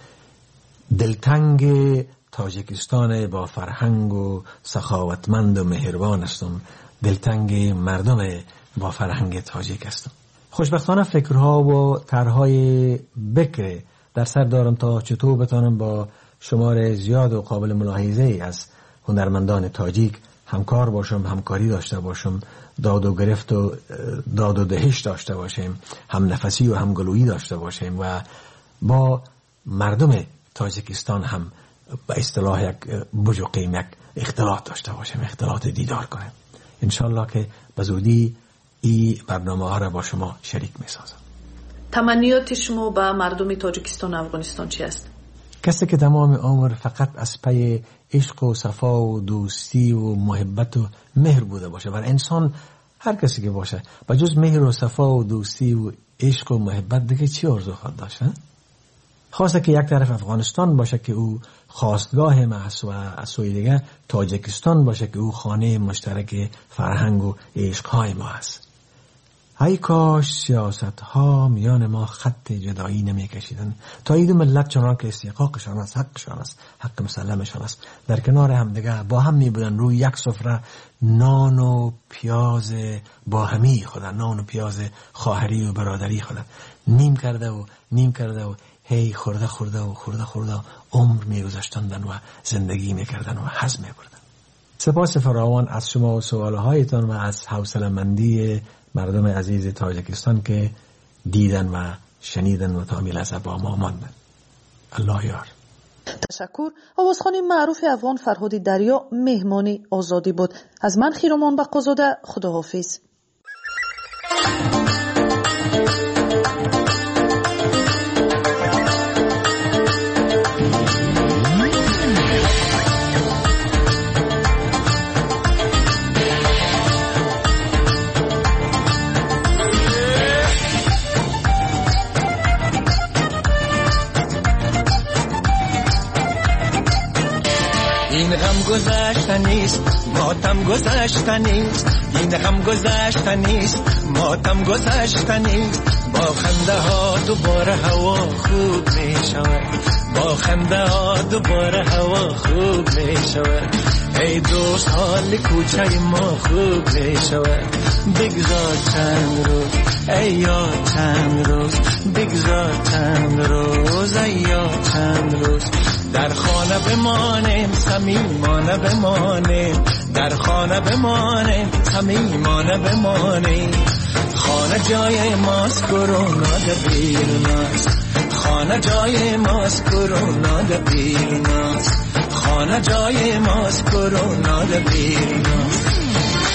دلتنگ تاجیکستان با فرهنگ و سخاوتمند و مهربان هستم، دلتنگ مردم با فرهنگ تاجیک هستم. خوشبختانه فکرها و طرحهای بکر در سر دارم تا چطور بتانم با شمار زیاد و قابل ملاحظه از هنرمندان تاجیک همکار باشم، همکاری داشته باشم، داد و گرفت و داد و دهش داشته باشیم، هم نفسی و هم گلویی داشته باشیم و با مردم تاجیکستان هم به اصطلاح یک بوج و قیم یک اختلاط داشته باشیم، اختلاط دیدار کنیم. انشالله که به زودی این برنامه ها را با شما شریک می سازم. تمنیات شما به مردم تاجیکستان و افغانستان چی است؟ کسی که تمام عمر فقط از پی عشق و صفا و دوستی و محبت و مهر بوده باشه، و انسان هر کسی که باشه با جز مهر و صفا و دوستی و عشق و محبت دیگه چی آرزو خواهد داشت؟ خواسته که یک طرف افغانستان باشه که او خواستگاه ما است و از سوی دیگه تاجیکستان باشه که او خانه مشترک فرهنگ و عشقهای ما است. ای کاش سیاست ها میان ما خط جدایی نمی کشیدن. تا این دو ملت چنان که استحقاقشان است، حقشان است، حق مسلمشان است، در کنار هم دیگه با هم می بودن روی یک سفره نان و پیاز با همی خودن، نان و پیاز خواهری و برادری خودن نیم کرده و نیم کرده و هی خورده خورده و خورده خورده عمر می گذاشتندن و زندگی می کردن و هضم می بردن. سپاس فراوان از شما و سوالهایتان و از حوصله‌مندی مردم عزیز تاجیکستان که دیدن و شنیدن و تا میلحظه با ما ماندن. الله یار. تشکر. آوازخوان معروف افغان فرهاد دریا مهمانی آزادی بود. از من خیرمان بقازاده، خداحافظ. این غم گذشته نیست، ماتم گذشته نیست. این غم گذشته نیست، ماتم گذشته نیست. با خنده ها دوباره هوا خوب می شود. با خنده ها دوباره هوا خوب می شود. ای دوست حال کوچه ما خوب می شود. بگذار چند روز ای یار چند روز، بگذار چند روز ای یار چند روز. در خانه بمانیم صمیمانه بمانیم، در خانه بمانیم صمیمانه بمانیم. خانه جای ماست کرونا ده بیرون است، خانه جای ماست کرونا ده بیرون است. خانه جای ماست کرونا ده بیرون است.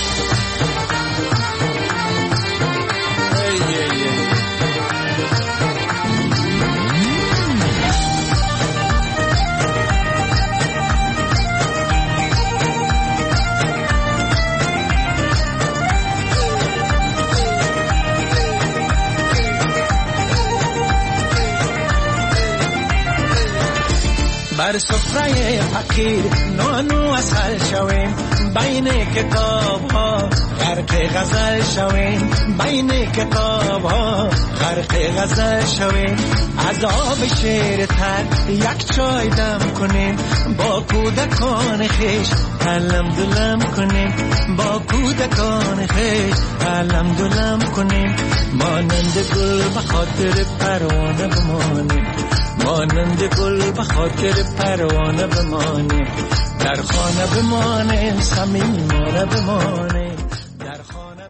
در سفره فقیر نانو از حل شویم بین کتاب ها غرق غزل شویم بین کتاب ها غرق غزل شویم از آب شیر تر یک چای دم کنیم با کودکان خیش علم دلم کنیم با کودکان خیش علم دلم کنیم مانند گل به خاطر پروانه بمانیم مانند گل به خاطر پروانه بمانیم در خانه بمانیم صمیمانه بمانیم در خانه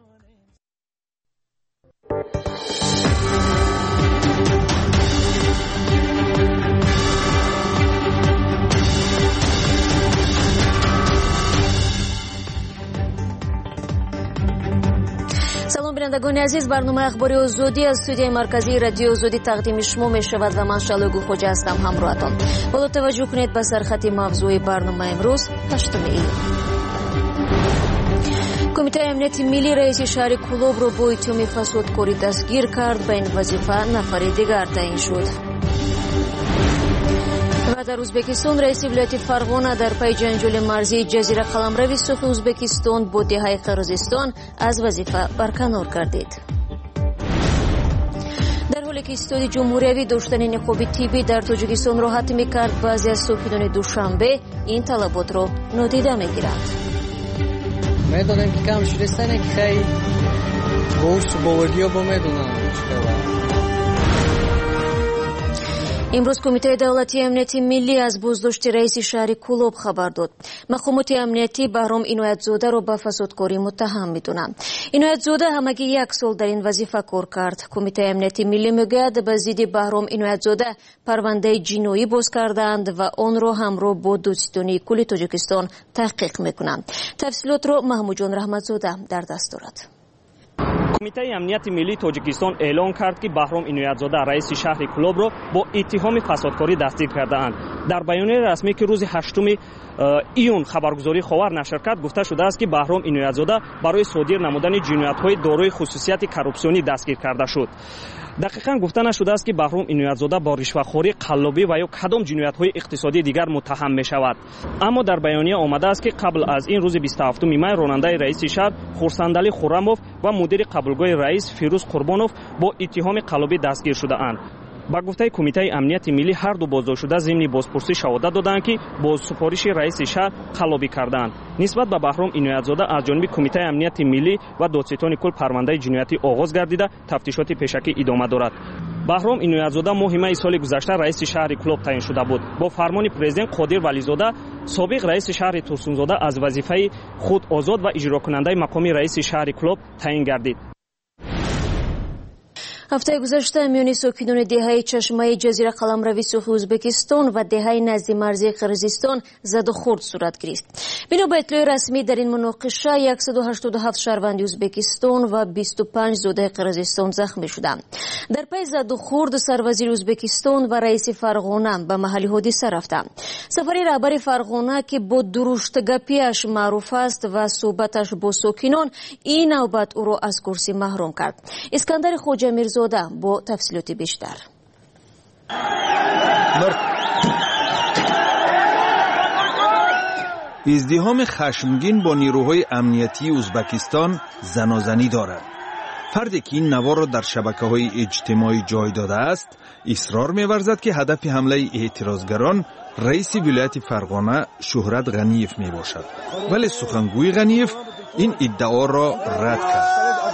салом бинандагони азиз, барномаи ахбори озодӣ аз студияи марказии радиои озодӣ тақдими шумо мешавад ва ман шалои гулхоҷа ҳастам ҳамроҳатон. боло таваҷҷӯҳ кунед ба сархати мавзӯи барномаи имрӯз ҳаштуми июн. кумитаи амнияти миллӣ раиси шаҳри Кӯлобро бо иттиҳоми фасодкорӣ дастгир кард. ба ин вазифа нафари дигар таъин шуд. ва дар ӯзбекистон раиси вилояти Фарғона дар пайи ҷанҷоли марзии ҷазира қаламрави сухи Ӯзбекистон бо деҳаи Қирғизистон аз вазифа барканор гардид. дар ҳоле ки иттиҳоди ҷумҳуриявӣ доштани ниқоби тиббӣ дар Тоҷикистон роҳат мекард, баъзе аз сокинони Душанбе ин талаботро нодида мегиранд. медонем ки кам шудастане ки хай бурсу бовардиё бо медонам. имрӯз кумитаи давлатии амнияти миллӣ аз боздошти раиси шаҳри Кӯлоб хабар дод. мақомоти амниятӣ Баҳром Иноятзодаро ба фасодкорӣ муттаҳам медонанд. Иноятзода ҳамагӣ як сол дар ин вазифа кор кард. кумитаи амнияти миллӣ мегӯяд ба зидди Баҳром Иноятзода парвандаи ҷиноӣ боз кардаанд ва онро ҳамроҳ бо додситонии кулли Тоҷикистон таҳқиқ мекунанд. тафсилотро Маҳмудҷон Раҳматзода дар даст дорад. кумитаи амнияти миллии Тоҷикистон эълон кард ки Баҳром Иноятзода раиси шаҳри Кӯлобро бо иттиҳоми фасодкорӣ дастгир кардаанд. дар баёнияи расмӣ ки рӯзи ҳаштуми июн хабаргузории Ховар нашр кард, гуфта шудааст ки Баҳром Иноятзода барои содир намудани ҷиноятҳои дорои хусусияти коррупсионӣ дастгир карда шуд. дақиқан гуфта нашудааст ки Баҳром Иноятзода бо ришватхорӣ, қаллобӣ ва ё кадом ҷиноятҳои иқтисодии дигар муттаҳам мешавад. аммо дар баёния омадааст ки қабл аз ин рӯзи бисту ҳафтуми май ронандаи раиси шаҳр Хурсандали Хуррамов ва мудири қабулгоҳи раис Фирӯз Қурбонов бо иттиҳоми қаллобӣ дастгир шудаанд. ба гуфтаи кумитаи амнияти миллӣ ҳар ду боздоштшуда зимни бозпурсӣ шаҳодат доданд ки бо супориши раиси шаҳр қаллобӣ карданд. нисбат ба Баҳром Иноятзода аз ҷониби кумитаи амнияти миллӣ ва додситони кул парвандаи ҷиноятӣ оғоз гардида тафтишоти пешакӣ идома дорад. Баҳром Иноятзода моҳи майи соли гузашта раиси шаҳри Кӯлоб таъин шуда буд. бо фармони президент Қодир Вализода собиқ раиси шаҳри Турсунзода аз вазифаи худ озод ва иҷрокунандаи мақоми раиси шаҳри Кӯлоб таъин гардид. ҳафтаи гузашта миёни сокинони деҳаи Чашмаи ҷазира қаламрави сухи Ӯзбекистон ва деҳаи назди марзии Қирғизистон заду хурд сурат гирифт. бино ба итлои расмӣ дар ин муноқиша яксаду ҳаштоду ҳафт шаҳрванди Ӯзбекистон ва бисту панҷ зодаи Қирғизистон захмӣ шуданд. дар пайи заду хурд сарвазири Ӯзбекистон ва раиси Фарғона ба маҳалли ҳодиса рафтанд. сафари раҳбари Фарғона ки бо дуруштгапиаш маъруф аст ва суҳбаташ бо сокинон ин навбат ӯро аз курсӣ маҳрум кард. Искандари Хоҷамирзода бо тафсилоти бештар. издиҳоми хашмгин бо нирӯҳои амниятии ӯзбекистон занозанӣ дорад. фарде ки ин наворро дар шабакаҳои иҷтимоӣ ҷой додааст, исрор меварзад ки ҳадафи ҳамлаи эътирозгарон раиси вилояти Фарғона Шӯҳрат Ғаниев мебошад. вале сухангӯи Ғаниев ин иддаоро рад кард.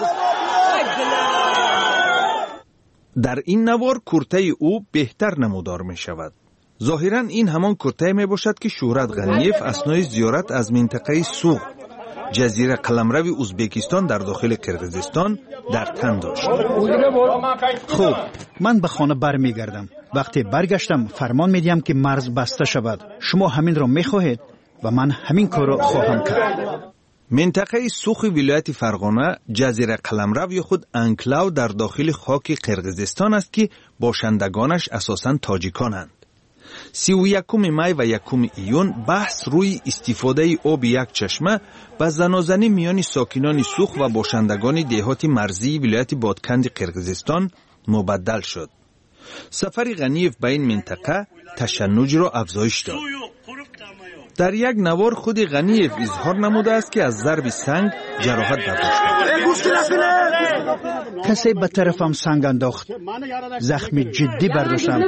дар ин навор куртаи ӯ беҳтар намудор мешавад. зоҳиран ин ҳамон куртае мебошад ки Шӯҳрат Ғаниев аснои зиёрат аз минтақаи Суғ, ҷазира қаламрави Ӯзбекистон дар дохили Қирғизистон дар тан дошт. хуб, ман ба хона бармегардам. вақте баргаштам фармон медиҳам ки марз баста шавад. шумо ҳаминро мехоҳед ва ман ҳамин корро хоҳам кард. минтақаи сухи вилояти Фарғона ҷазира қаламрав ё худ анклав дар дохили хоки Қирғизистон аст ки бошандагонаш асосан тоҷиконанд. сию якуми май ва якуми июн баҳс рӯи истифодаи оби як чашма ба занозанӣ миёни сокинони сух ва бошандагони деҳоти марзии вилояти Бодканди Қирғизистон мубаддал шуд. سفر غنیف به این منطقه تشنج را افزایش داد. در یک نوار خود غنیف اظهار نموده است که از ضرب سنگ جراحت برداشت. کسی به طرفم سنگ انداخت. زخم جدی برداشتم.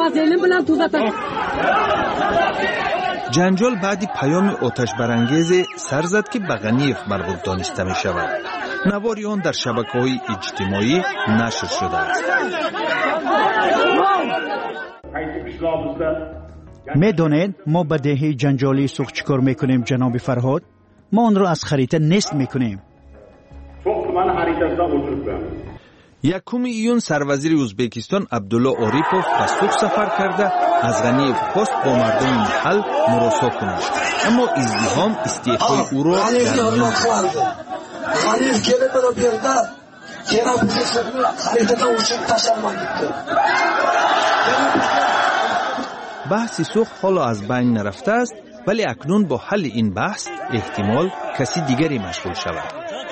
جنجال بعدی پیام آتش برانگیز سر زد که به غنیف مربوط دانسته می شود. نواری آن در شبکه‌های اجتماعی نشر شده است. می دانید ما به دهه جنجالی سوخت چیکار میکنیم جناب فرهاد؟ ما آن را از خریطه نیست میکنیم. یکم ایون سروزیر ازبکستان عبدالله عاریفوف به سوخت سفر کرده از غنیف خواست با مردم محل مراسا کند، اما ازدحام استعفای او را در میان غنیف گله برو بیرده گله بزرگ خریطه تا اوشک تشرمان دیده. بحث سوخت حالا از بین نرفته است، ولی اکنون با حل این بحث احتمال کسی دیگری مشغول شود.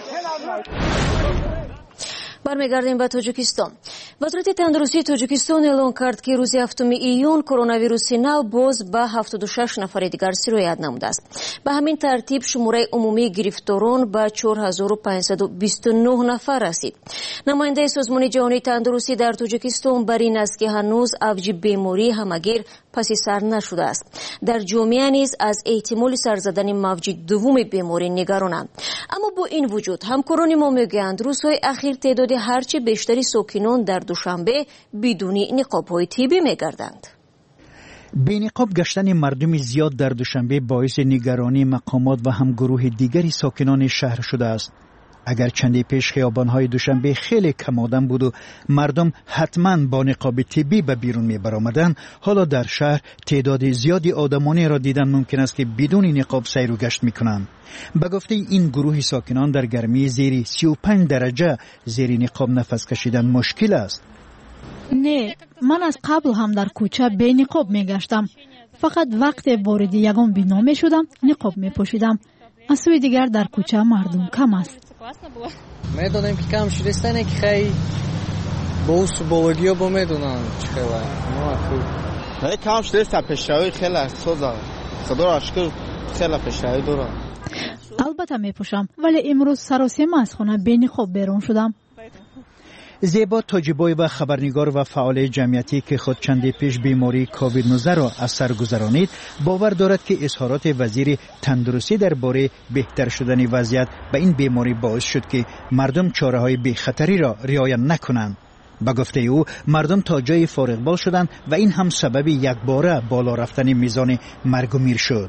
برمیگردیم به تاجیکستان. وزارت تندرستی تاجیکستان اعلام کرد که روز هفتم ایون کرونا ویروس نو باز به هفتاد و شش نفر دیگر سرایت نموده است. به همین ترتیب شماره عمومی گرفتاران به چهار هزار و پانصد و بیست و نه نفر رسید. نماینده سازمان جهانی تندرستی در تاجیکستان بر این است که هنوز اوج بیماری همگیر پسی سر نشده است. در جامعه نیز از احتمال سر زدن موج دوم بیماری نگرانند. اما با این وجود همکاران ما میگویند روزهای اخیر تعداد هرچه بیشتری ساکنان در دوشنبه بدون نقاب‌های طبی میگردند. بی نقاب گشتن مردم زیاد در دوشنبه باعث نگرانی مقامات و هم گروه دیگری ساکنان شهر شده است. اگر چندی پیش خیابان‌های دوشنبه خیلی کم آدم بود و مردم حتما با نقاب طبی به بیرون می برآمدند، حالا در شهر تعداد زیادی آدمانی را دیدن ممکن است که بدون نقاب سیر و گشت می‌کنند. به گفته این گروه ساکنان در گرمی زیر سی و پنج درجه زیر نقاب نفس کشیدن مشکل است. نه، من از قبل هم در کوچه بی نقاب می گشتم. فقط وقت وارد یگان بنا می شدم نقاب می پوشیدم. از سوی دیگر در کوچه مردم کم است. میدونم که کم شدستانه که خیلی با او سبولگی ها با میدونم چه خیلی نه کم شدستان پشتاوی خیلی سوزا صدور اشکر خیلی پشتاوی دورا. البته می پوشم، ولی امروز سراسیمه از خانه بی نقاب بیرون شدم. زیبا تاجیبای و خبرنگار و فعال جمعیتی که خود چندی پیش بیماری کووید نوزده را از سر گذرانید باور دارد که اظهارات وزیر تندرستی درباره بهتر شدن وضعیت به این بیماری باعث شد که مردم چاره‌های بی‌خطری را رعایت نکنند. به گفته او مردم تا جای فارغبال شدند و این هم سبب یکباره بالا رفتن میزان مرگ و میر شد.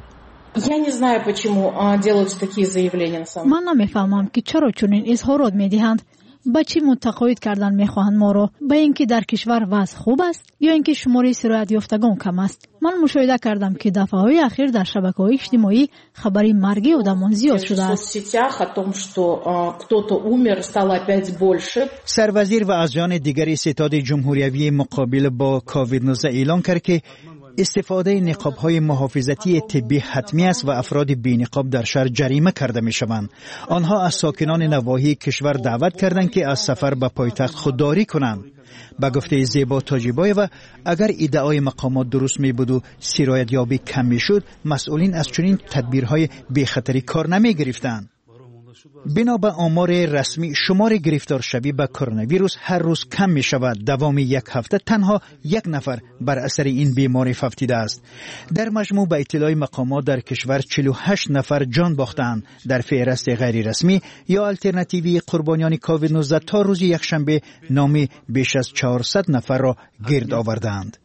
من نمیفهمم که چرا چنین اظهارات میدهند. با چی متقاعد کردن میخواهند ما را؟ به اینکه در کشور وضع خوب است یا اینکه شماره سرایت یافتگان کم است؟ من مشاهده کردم که دفعه‌های اخیر در شبکه‌های اجتماعی خبری مرگ آدمان زیاد شده است. سروزیر و اعضایان دیگری ستاد جمهوریوی مقابل با کووید نوزده اعلان کرد که استفاده نقاب‌های محافظتی طبی حتمی است و افراد بی نقاب در شهر جریمه کرده می‌شوند. آنها از ساکنان نواحی کشور دعوت کردند که از سفر به پایتخت خودداری کنند. به گفته زیبا تاجیبایو اگر ادعای مقامات درست می بود و سرایت یابی کم می شد، مسئولین از چنین تدبیرهای بی خطری کار نمی گرفتند. بنا به آمار رسمی شمار گرفتار شوی به کرونا ویروس هر روز کم می شود. دوام یک هفته تنها یک نفر بر اثر این بیماری فوتیده است. در مجموع به اطلاع مقامات در کشور چهل و هشت نفر جان باختند. در فهرست غیر رسمی یا الटरनेटिवی قربانیان کووید نوزده تا روز یکشنبه نام بیش از چهارصد نفر را گرد آوردند.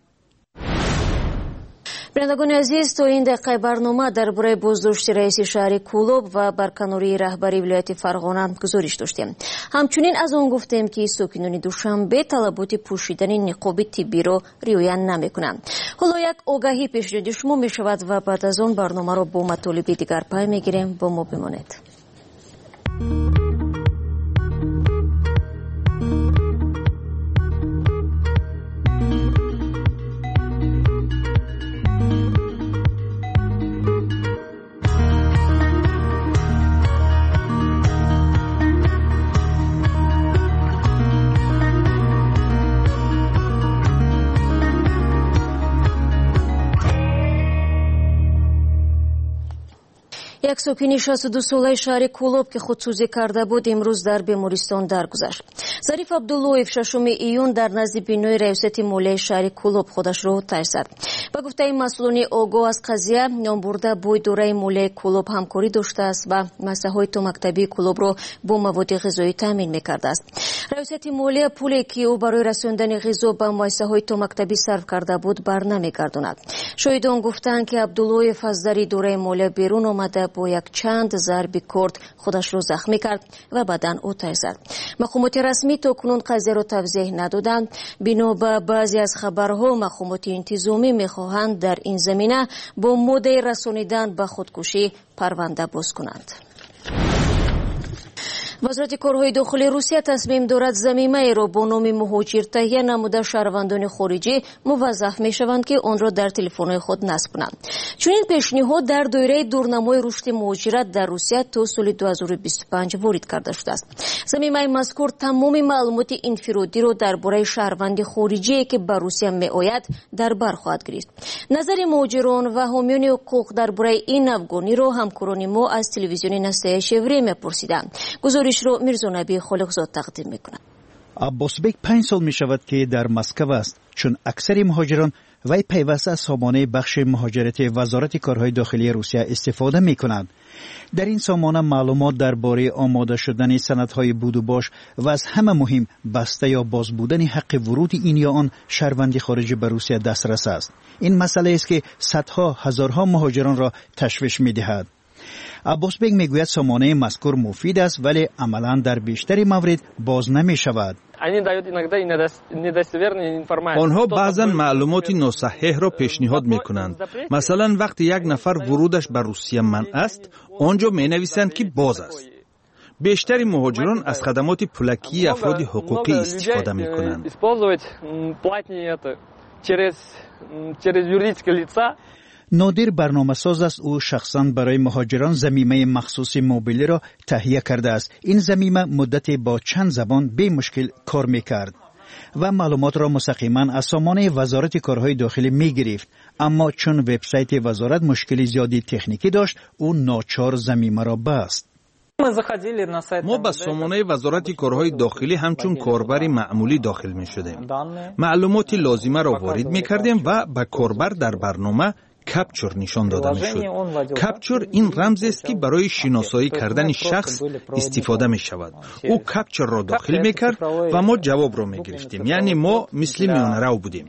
بینندگان عزیز، تا این دقیقه برنامه درباره بازداشت رئیس شهر کولوب و برکناری رهبری ولایت فرغانه گزارش داشتیم. همچنین از آن گفتیم که ساکنان دوشنبه طلبات پوشیدن نقاب طبی را رعایت نمی‌کنند. حالا یک آگاهی پیشنهاد شما می‌شود و بعد از آن برنامه را با مطالب دیگر پای می‌گیریم. با ما بمانید. یک ساکن شصت و دو ساله شهر کولوب که خودسوزی کرده بود امروز در بیمارستان درگذشت. ظریف عبداللهیف ششم ایون در نزد بینای ریاست مالی شهر کولوب خودش را تشخیص داد. با گفته مسئولان آگاه از قضیه، نام برده با دوره مالی کولوب همکاری داشته است و مسائل تو مکتبی کولوب را با مواد غذایی تامین می‌کرده است. ریاست مالی پولی که او برای رساندن غذا به مؤسسه‌های تو مکتبی صرف کرده بود برنمی‌گرداند. شاهدان گفتند که عبداللهیف از در دوره مالی بیرون آمده با یک چند ضرب کرد خودش را زخمی کرد و بعداً آتش زد. مقامات رسمی تا کنون قضیه را توضیح ندادند. بنا به بعضی از خبرها مقامات انتظامی می‌خواهند در این زمینه با ماده رسانیدن به خودکشی پرونده باز کنند. وزارت کارهای داخلی روسیه تصمیم دارد ضمیمه را با نام مهاجر تهیه نموده شهروندان خارجی موظف میشوند که آن را در تلفن‌های خود نصب کنند. چون این پیشنهاد در دایره دورنمای رشد مهاجرت در روسیه تا سال دو هزار و بیست و پنج وارد کرده شده است. ضمیمه مذکور تمام معلومات انفرادی را درباره شهروند خارجی که به روسیه میآید در بر خواهد گرفت. نظر مهاجران و حامیان حقوق درباره این افغانی را همکاران ما از تلویزیون نسای شوری میپرسیدند. گزارش رو میرزا نبی خالقزاد تقدیم میکنند. عباس بیگ پنج سال می شود که در مسکو است. چون اکثر مهاجران وی پیوسته از سامانه بخش مهاجرت وزارت کارهای داخلی روسیه استفاده می کنند. در این سامانه معلومات درباره آماده شدن سندهای بود و باش و از همه مهم بسته یا باز بودن حق ورود این یا آن شهروند خارجی به روسیه دسترس است. این مسئله است که صدها هزارها مهاجران را تشویش می دهد. عباس بیگ میگوید سامانه مذکور مفید است ولی عملا در بیشتر موارد باز نمی شود. آنها بعضا معلومات ناصحیح را پیشنهاد می کنند. مثلا وقتی یک نفر ورودش به روسیه منع است، آنجا می نویسند که باز است. بیشتر مهاجران از خدمات پولکی افراد حقوقی استفاده می کنند. نادر برنامه ساز است. او شخصاً برای مهاجران ضمیمه مخصوص موبیلی را تهیه کرده است. این ضمیمه مدتی با چند زبان به مشکل کار میکرد و معلومات را مستقیما از سامانه وزارت کارهای داخلی میگرفت. اما چون وبسایت وزارت مشکلی زیادی تکنیکی داشت، او ناچار ضمیمه را بست. ما به سامانه وزارت کارهای داخلی همچون کاربر معمولی داخل می شدیم. معلومات لازمه را وارد می کردیم و به کاربر در برنامه کپچر نشان داده می شد. کپچر این رمز است که برای شناسایی کردن شخص استفاده می شود. او کپچر را داخل می کرد و ما جواب را می گرفتیم. یعنی ما مثل میانرو بودیم.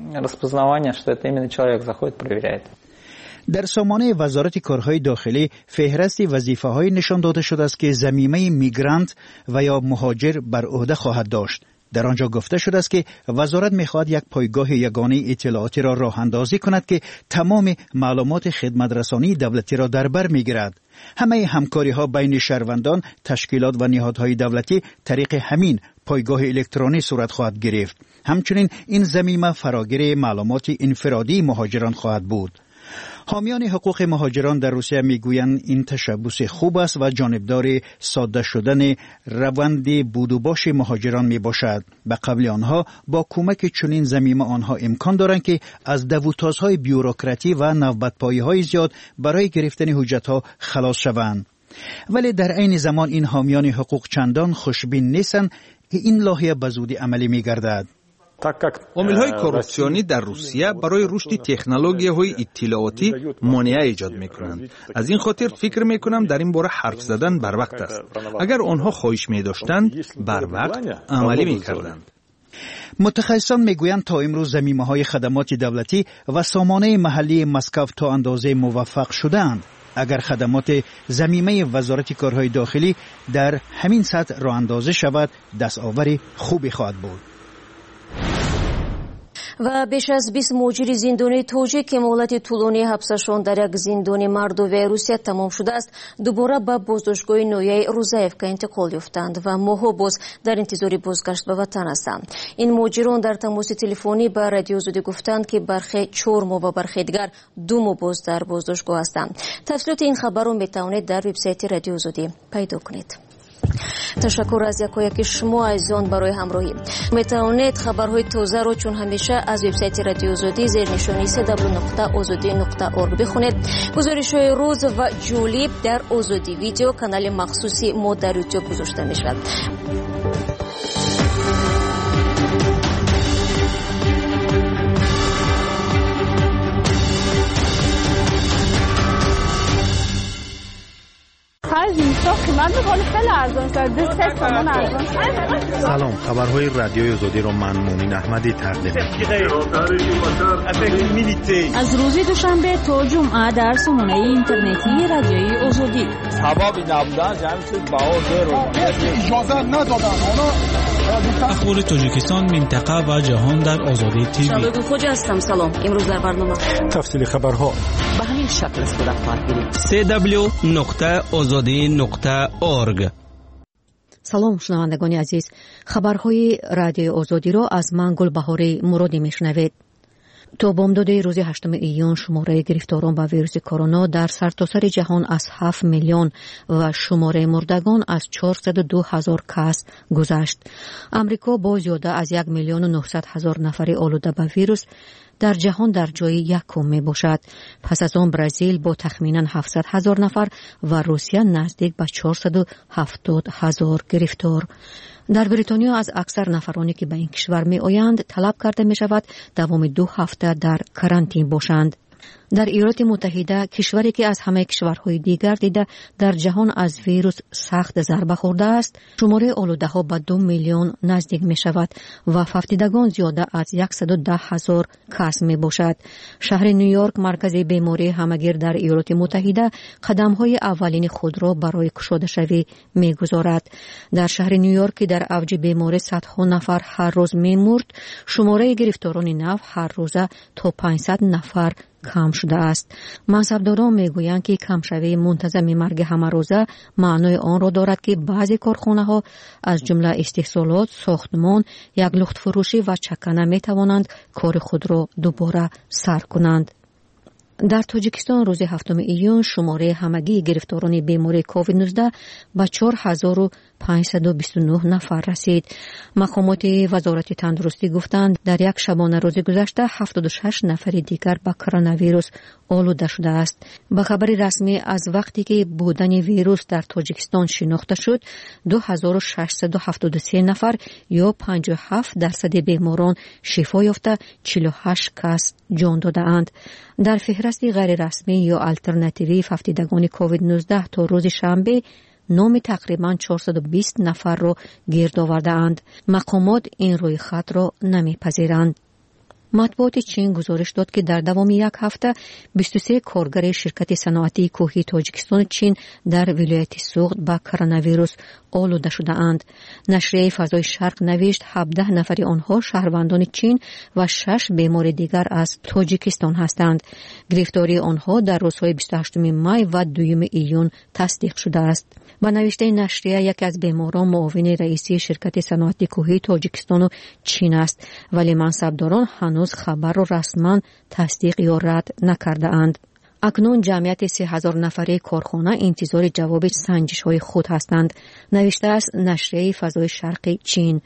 در سامانه وزارت کارهای داخلی فهرست وظیفه‌های نشان داده شده است که ضمیمه میگرانت و یا مهاجر بر عهده خواهد داشت. در آنجا گفته شده است که وزارت می‌خواهد یک پایگاه یگانه اطلاعاتی را راه اندازی کند که تمام معلومات خدمت رسانی دولتی را در بر می‌گیرد. همه همکاری‌ها بین شهروندان، تشکیلات و نهادهای دولتی طریق همین پایگاه الکترونی صورت خواهد گرفت. همچنین این ضمیمه فراگیر معلومات انفرادی مهاجران خواهد بود. حامیان حقوق مهاجران در روسیه میگویند این تشبث خوب است و جانبدار ساده شدن روند بود و باش مهاجران می باشد. به قبل آنها با کمک چنین ضمیمه آنها امکان دارند که از دوتازهای بیوروکراتی و نوبت‌پایی‌های زیاد برای گرفتن حجت‌ها خلاص شوند. ولی در عین زمان این حامیان حقوق چندان خوشبین نیستند که این لایحه به زودی عملی می‌گردد. عامل‌های کورپسیونی در روسیه برای رشد تکنولوژی‌های اطلاعاتی مانع ایجاد می‌کنند. از این خاطر فکر می‌کنم در این باره حرف زدن بر وقت است. اگر آنها خواهش می‌داشتند بر وقت عملی می‌کردند. متخصصان میگویند تا امروز ضمیمه‌های خدمات دولتی و سامانه محلی مسکو تا اندازه موفق شدند. اگر خدمات ضمیمه وزارت کارهای داخلی در همین سطح راه اندازی شود، دستاوری خوبی خواهد بود. و بیش از بیست مهاجر زندانی تاجیک که مهلت طولانی حبسشان در یک زندان مردوی روسیه تمام شده است، دوباره به بازداشتگاه نویه روزایفکا انتقال یافتند و ماها باز در انتظار بازگشت به وطن هستند. این مهاجران در تماس تلفنی به رادیو آزادی گفتند که برخی چهار ماه و برخی دیگر دو ماه باز در بازداشتگاه هستند. تفصیلات این خبر را میتوانید در وبسایت رادیو آزادی پیدا کنید. تشکر از یکایک شما عزیزان برای همراهی. میتوانید خبرهای تازه را چون همیشه از وبسایت رادیو آزادی زیر نشانی سی دبلیو نقطه آزادی نقطه اورگ بخونید. گزارش‌های روز و جالب در آزادی ویدیو کانال مخصوصی ما در یوتیوب گذاشته می‌شود. سلام، خبرهای رادیوی آزادی را من مومن احمدی تقدیم می‌کنم. از روز دوشنبه تا جمعه در سامانه اینترنتی رادیوی آزادی. سبب نبودن جمع شد باور رو اجازه ندادن. اخبار تاجیکستان، منطقه و جهان در آزادی تیوی. شباب خوش هستم. سلام. امروز در برنامه تفصیل خبرها به همین شکل صورت خواهد گرفت. سی دبلیو نقطه آزادی نقطه اورگ. سلام شنوندگان عزیز، خبرهای رادیوی آزادی را از من گلبهاری مرادی میشنوید. تا بامداد روز هشتم ایون شماره گرفتاران با ویروس کرونا در سرتاسر جهان از هفت میلیون و شماره مردگان از چهارصد و دو هزار کس گذشت. امریکا با زیاده از یک میلیون و نهصد هزار نفر آلوده به ویروس در جهان در جای یکم می باشد. پس از آن برزیل با تخمینا هفتصد هزار نفر و روسیه نزدیک به چهارصد و هفتاد هزار گرفتار. در بریتانیا از اکثر نفرانی که به این کشور می آیند طلب کرده می شود دوام دو هفته در کرانتین باشند. در ایالات متحده، کشوری که از همه کشورهای دیگر دیده در جهان از ویروس سخت ضربه خورده است، شماره آلوده ها به دو میلیون نزدیک می شود و وفات دیدگان زیاده از صد و ده هزار کس می باشد. شهر نیویورک، مرکز بیماری همگیر در ایالات متحده، قدم های اولین خود را برای گشوده شوی می گذارد. در شهر نیویورک که در اوج بیماری صدها نفر هر روز می مرد، شماره گرفتاران نو هر روزه تا پانصد نفر کم شده است. منصبداران میگویند که کمشوی منتظم مرگ همه روزه معنای آن را دارد که بعضی کارخانه ها از جمله استحصالات، ساختمان، یک لخت فروشی و چکنه می توانند کار خود را دوباره سر کنند. در تاجیکستان روز هفتم ایون شماره همگی گرفتاران بیماری کووید نوزده به چهار هزار و پانصد و بیست و نه نفر رسید. مقامات وزارت تندرستی گفتند در یک شبانه روز گذشته هفتاد و شش نفر دیگر به کرونا ویروس آلوده شده است. به خبر رسمی از وقتی که بودن ویروس در تاجیکستان شناخته شد، دو هزار و ششصد و هفتاد و سه نفر یا پنجاه و هفت درصد بیماران شفا یافته، چهل و هشت کس جان داده‌اند. در فهرست غیر رسمی یا الटरनेटिव्ی وفاتیدگان کووید نوزده تا روز شنبه نام تقریباً چهارصد و بیست نفر را گرد آورده‌اند. مقامات این روی خط را نمی‌پذیرند. مطبوعات چین گزارش داد که در دوام یک هفته بیست و سه کارگر شرکت صنعتی کوهی تاجیکستان چین در ولایت سوخت با کرونا ویروس آلوده شده اند. نشریه فضای شرق نوشت هفده نفر آنها شهروندان چین و شش بیمار دیگر از تاجیکستان هستند. گرفتاری آنها در روزهای بیست و هشتم می و دوم ایون تصدیق شده است. با نوشته نشریه یک از بیماران معاون رئیسی شرکت صنعتی کوهی تاجیکستان و چین است، ولی منصبداران هنوز خبر را رسما تصدیق یا رد نکرده اند. اکنون جمعیت سه هزار نفره کارخانه انتظار جواب سنجش های خود هستند، نوشته است نشریه فضای شرقی چین.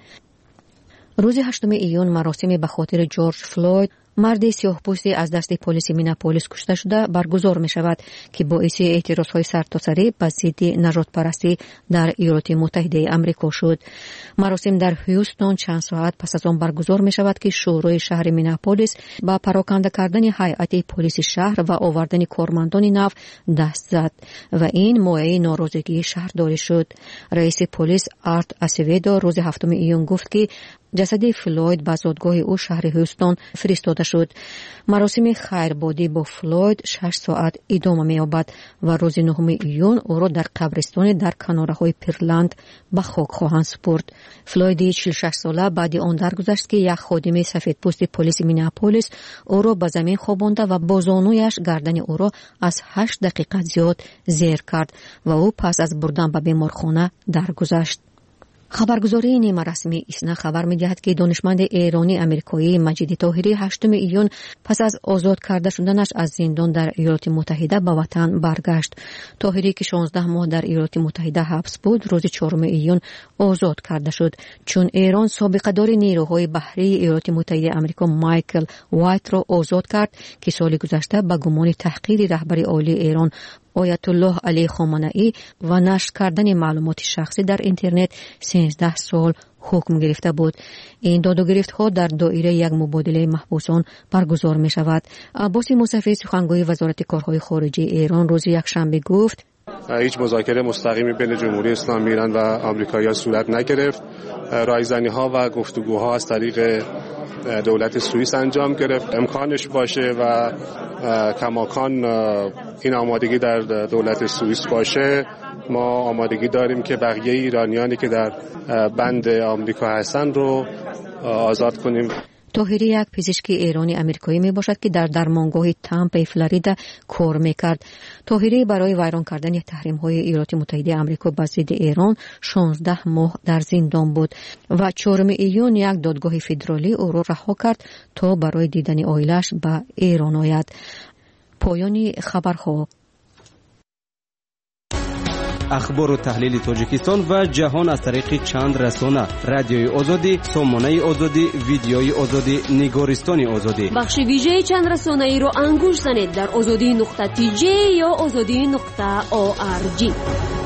روز هشتم ایون مراسم به خاطر جورج فلوید، مرد سیاه‌پوستی از دست پلیس میناپولیس کشته شده، برگزار می شود که باعث اعتراضهای سرتاسری به ضد نژاد پرستی در ایالات متحده آمریکا شد. مراسم در هیوستون چند ساعت پس از آن برگزار می شود که شورای شهر میناپولیس با پراکنده کردن هیئت پلیس شهر و آوردن کارمندان نو دست زد و این موضع ناراضگی شهرداری شد. رئیس پلیس آرت اسویدو روز هفتم ایون گفت که جسد فلوید به زادگاه او شهر هیوستون فرستاده شد. مراسم خیربادی با فلوید شش ساعت ادامه می‌یابد و روز نهم ایون او را در قبرستان در کناره‌های پیرلند به خاک خواهند سپرد. فلوید چهل و شش ساله بعد آن درگذشت که یک خادم سفیدپوست پلیس مینیاپولیس او را به زمین خوابانده و با زانویش گردن او را از هشت دقیقه زیاد زیر کرد و او پس از بردن به بیمارخانه درگذشت. خبرگزاری نیمه رسمی ایسنا خبر می‌دهد که دانشمند ایرانی امریکایی مجید طاهری هشتم ایون پس از آزاد کرده شدنش از زندان در ایالات متحده به وطن برگشت. طاهری که شانزده ماه در ایالات متحده حبس بود روز چهارم ایون آزاد کرده شد چون ایران سابقه دار نیروهای بحری ایالات متحده آمریکا مایکل وایت را آزاد کرد که سال گذشته به گمان تحقیر رهبر عالی ایران آیت الله علی خامنه‌ای و نشر کردن معلومات شخصی در اینترنت سیزده سال حکم گرفته بود. این داد و گرفت ها در دایره یک مبادله محبوسان برگزار می شود. عباس موسفی سخنگوی وزارت کارهای خارجه ایران روز یکشنبه گفت هیچ مذاکره مستقیمی بین جمهوری اسلامی ایران و آمریکایی‌ها صورت نگرفت. رایزنی‌ها و گفتگوها از طریق دولت سوئیس انجام گرفت. امکانش باشه و کماکان این آمادگی در دولت سوئیس باشه، ما آمادگی داریم که بقیه ایرانیانی که در بند آمریکا هستن رو آزاد کنیم. طاهری یک پزشک ایرانی امریکایی می باشد که در درمانگاه تامپای فلوریدا کار می کرد. طاهری برای ویران کردن تحریم های ایالات متحده آمریکا بر ضد ایران شانزده ماه در زندان بود و چهارم ایون یک دادگاه فدرالی او را رها کرد تا برای دیدن عائله‌اش به ایران آید. پایان خبرها. اخبار و تحلیل تاجیکستان و جهان از طریق چند رسانه: رادیوی آزادی، سامانه آزادی، ویدیوی آزادی، نگارستان آزادی. بخش ویژه چند رسانه ای رو انگوش زنید در آزادی نقطه تی جی یا آزادی نقطه او آر جی.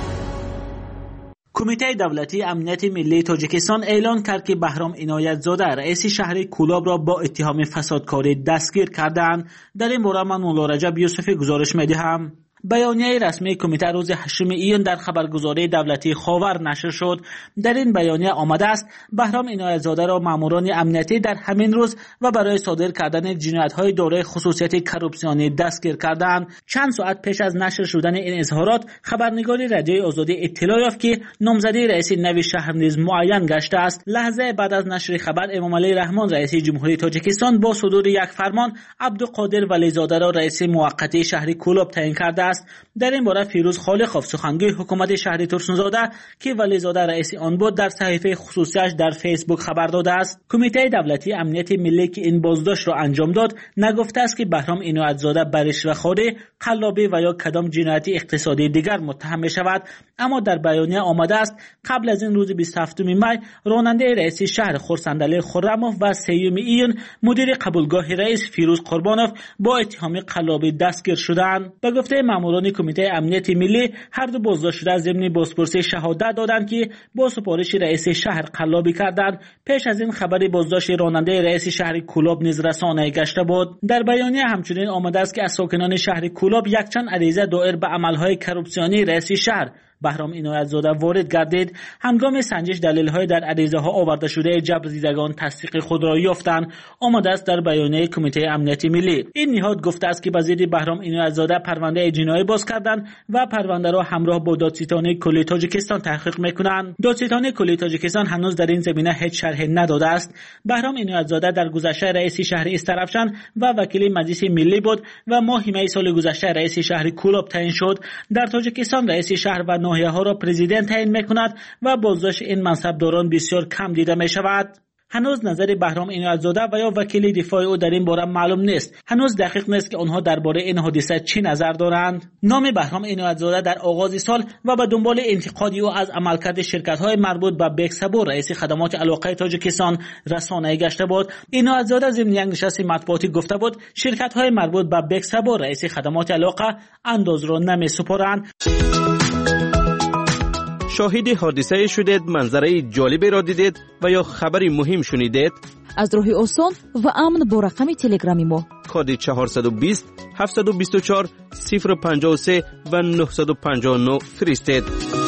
کمیته دولتی امنیت ملی تاجیکستان اعلان کرد که بهرام عنایت زاده رئیس شهر کولاب را با اتهام فسادکاری دستگیر کردند. در این باره من مولا رجب یوسفی گزارش می‌دهم. بیانیه رسمی کمیته روز هشتم ایون در خبرگزاری دولتی خاور نشر شد. در این بیانیه آمده است بهرام عنایت زاده را ماموران امنیتی در همین روز و برای صادر کردن جنایت‌های دارای خصوصیت کروپسیونی دستگیر کردند. چند ساعت پیش از نشر شدن این اظهارات خبرنگار رادیوی آزادی اطلاع یافت که نامزدی رئیس نوی شهر نیز معین گشته است. لحظه بعد از نشر خبر امام علی رحمان رئیس جمهوری تاجیکستان با صدور یک فرمان عبدالقادر ولیزاده را رئیس موقت شهر کولاب تعیین کرده. در این باره فیروز خالقوف سخنگوی حکومت شهر ترسونزاده که ولیزاده رئیس آن بود در صفحه خصوصیش در فیسبوک خبر داده است. کمیته دولتی امنیت ملی که این بازداشت را انجام داد نگفته است که بهرام عنایت زاده به رشوه‌خواری، قلابی و یا کدام جنایت اقتصادی دیگر متهم می شود، اما در بیانیه آمده است قبل از این روز بیست و هفتم می راننده رئیس شهر خورسندلی خرموف و سیوم ایون مدیر قبولگاه رئیس فیروز قربانوف با اتهام قلابی دستگیر شدند. به گفته ماموران کمیته امنیت ملی هر دو بازداشتشده ضمن بازپرسی شهادت دادند که با سپارش رئیس شهر قلابی کردند. پیش از این خبر بازداشت راننده رئیس شهر کولاب نیز رسانه‌ای گشته بود. در بیانیه همچنین آمده است که از ساکنان شهر کولاب یکچند عریضه دایر به عملهای کروپسیونی رئیس شهر بهرام عنایت زاده وارد گردید. هنگام سنجش دلایل‌های در عریضه‌ها آورده شده جبر دیدگان تصدیق خود را یافتند. آمده است در بیانیه کمیته امنیت ملی. این نهاد گفته است که به ضد بهرام عنایت زاده پرونده جنایی باز کردند و پرونده را همراه با دادستانی کلی تاجیکستان تحقیق می‌کنند. دادستانی کلی تاجیکستان هنوز در این زمینه هیچ شرحی نداده است. بهرام عنایت زاده در گذشته رئیس شهر استرابشان و وکیل مجلس ملی بود و ماه می سال گذشته رئیس شهر کولاب تعیین شد. در تاجیکستان رئیس شهر و ناحیه ها را پرزیدنت تعیین می‌کند و بازداشت این منصبداران بسیار کم دیده می‌شود. هنوز نظر بهرام عنایت زاده و یا وکیل دفاع او در این باره معلوم نیست. هنوز دقیق نیست که آنها درباره این حادثه چی نظر دارند. نام بهرام عنایت زاده در آغاز سال و به دنبال انتقاد او از عملکرد شرکت‌های مربوط به بکسبو رئیس خدمات علاقه تاجیکستان رسانه‌ای گشته بود. عنایت زاده ضمن یک نشست مطبوعاتی گفته بود شرکت‌های مربوط به بکسبو رئیس خدمات علاقه انداز را نمی‌سپارند. شاهد حادثه شدید، منظره جالبی را دیدید و یا خبری مهم شنیدید؟ از راه آسان و امن با رقم تلگرامی ما کد چهارصد و بیست هفتصد و بیست و چهار صفر پنجاه و سه و نهصد و پنجاه و نه فرستید.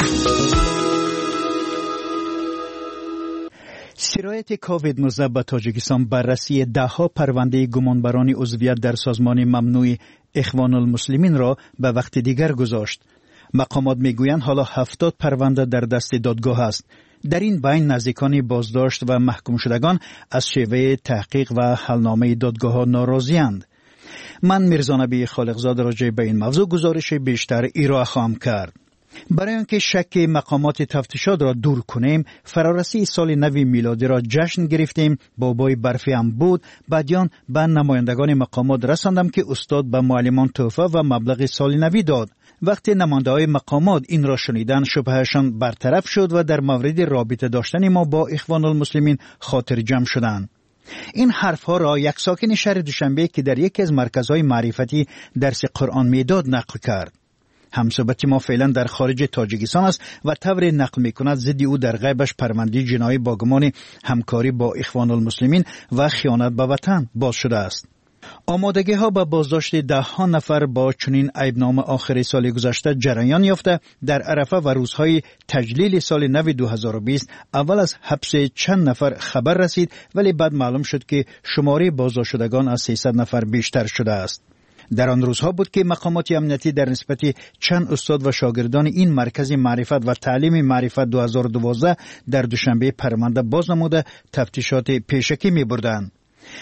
سرایت کووید نوزده به تاجیکستان بررسی دهها پرونده گمانبران عضویت در سازمان ممنوع اخوان المسلمین را به وقت دیگر گذاشت. مقامات میگویند حالا هفتاد پرونده در دست دادگاه است. در این بین نزدیکان بازداشت و محکوم شدگان از شیوه تحقیق و حلنامه دادگاه ها ناراضی‌اند. من میرزا نبی خالقزاده راجع به این موضوع گزارش بیشتر ارائه خواهم کرد. برای آنکه شک مقامات تفتیشات را دور کنیم، فرارسی سال نو میلادی را جشن گرفتیم. بابای برفی هم بود. بعدیان به نمایندگان مقامات رساندم که استاد به معلمان تحفه و مبلغ سال نوی داد. وقتی نماینده های مقامات این را شنیدن، شبهشان برطرف شد و در مورد رابطه داشتن ما با اخوان المسلمین خاطر جمع شدند. این حرف ها را یک ساکن شهر دوشنبه که در یکی از مرکزهای معرفتی درس قرآن میداد نقل کرد. همصحبت ما فعلا در خارج تاجیکستان است و طور نقل میکند ضد او در غیبش پرونده جنایی با گمان همکاری با اخوان المسلمین و خیانت به وطن باز شده است. آمادگی ها به بازداشت ده ها نفر با چنین عیبنامه آخر سال گذشته جریان یافته. در عرفه و روزهای تجلیل سال نو دو هزار و بیست اول از حبس چند نفر خبر رسید، ولی بعد معلوم شد که شماره بازداشت شدگان از سیصد نفر بیشتر شده است. در آن روزها بود که مقامات امنیتی در نسبت چند استاد و شاگردان این مرکز معرفت و تعلیم معرفت دو هزار و دوازده در دوشنبه پرونده باز نموده تفتیشات پیشکی می بردند.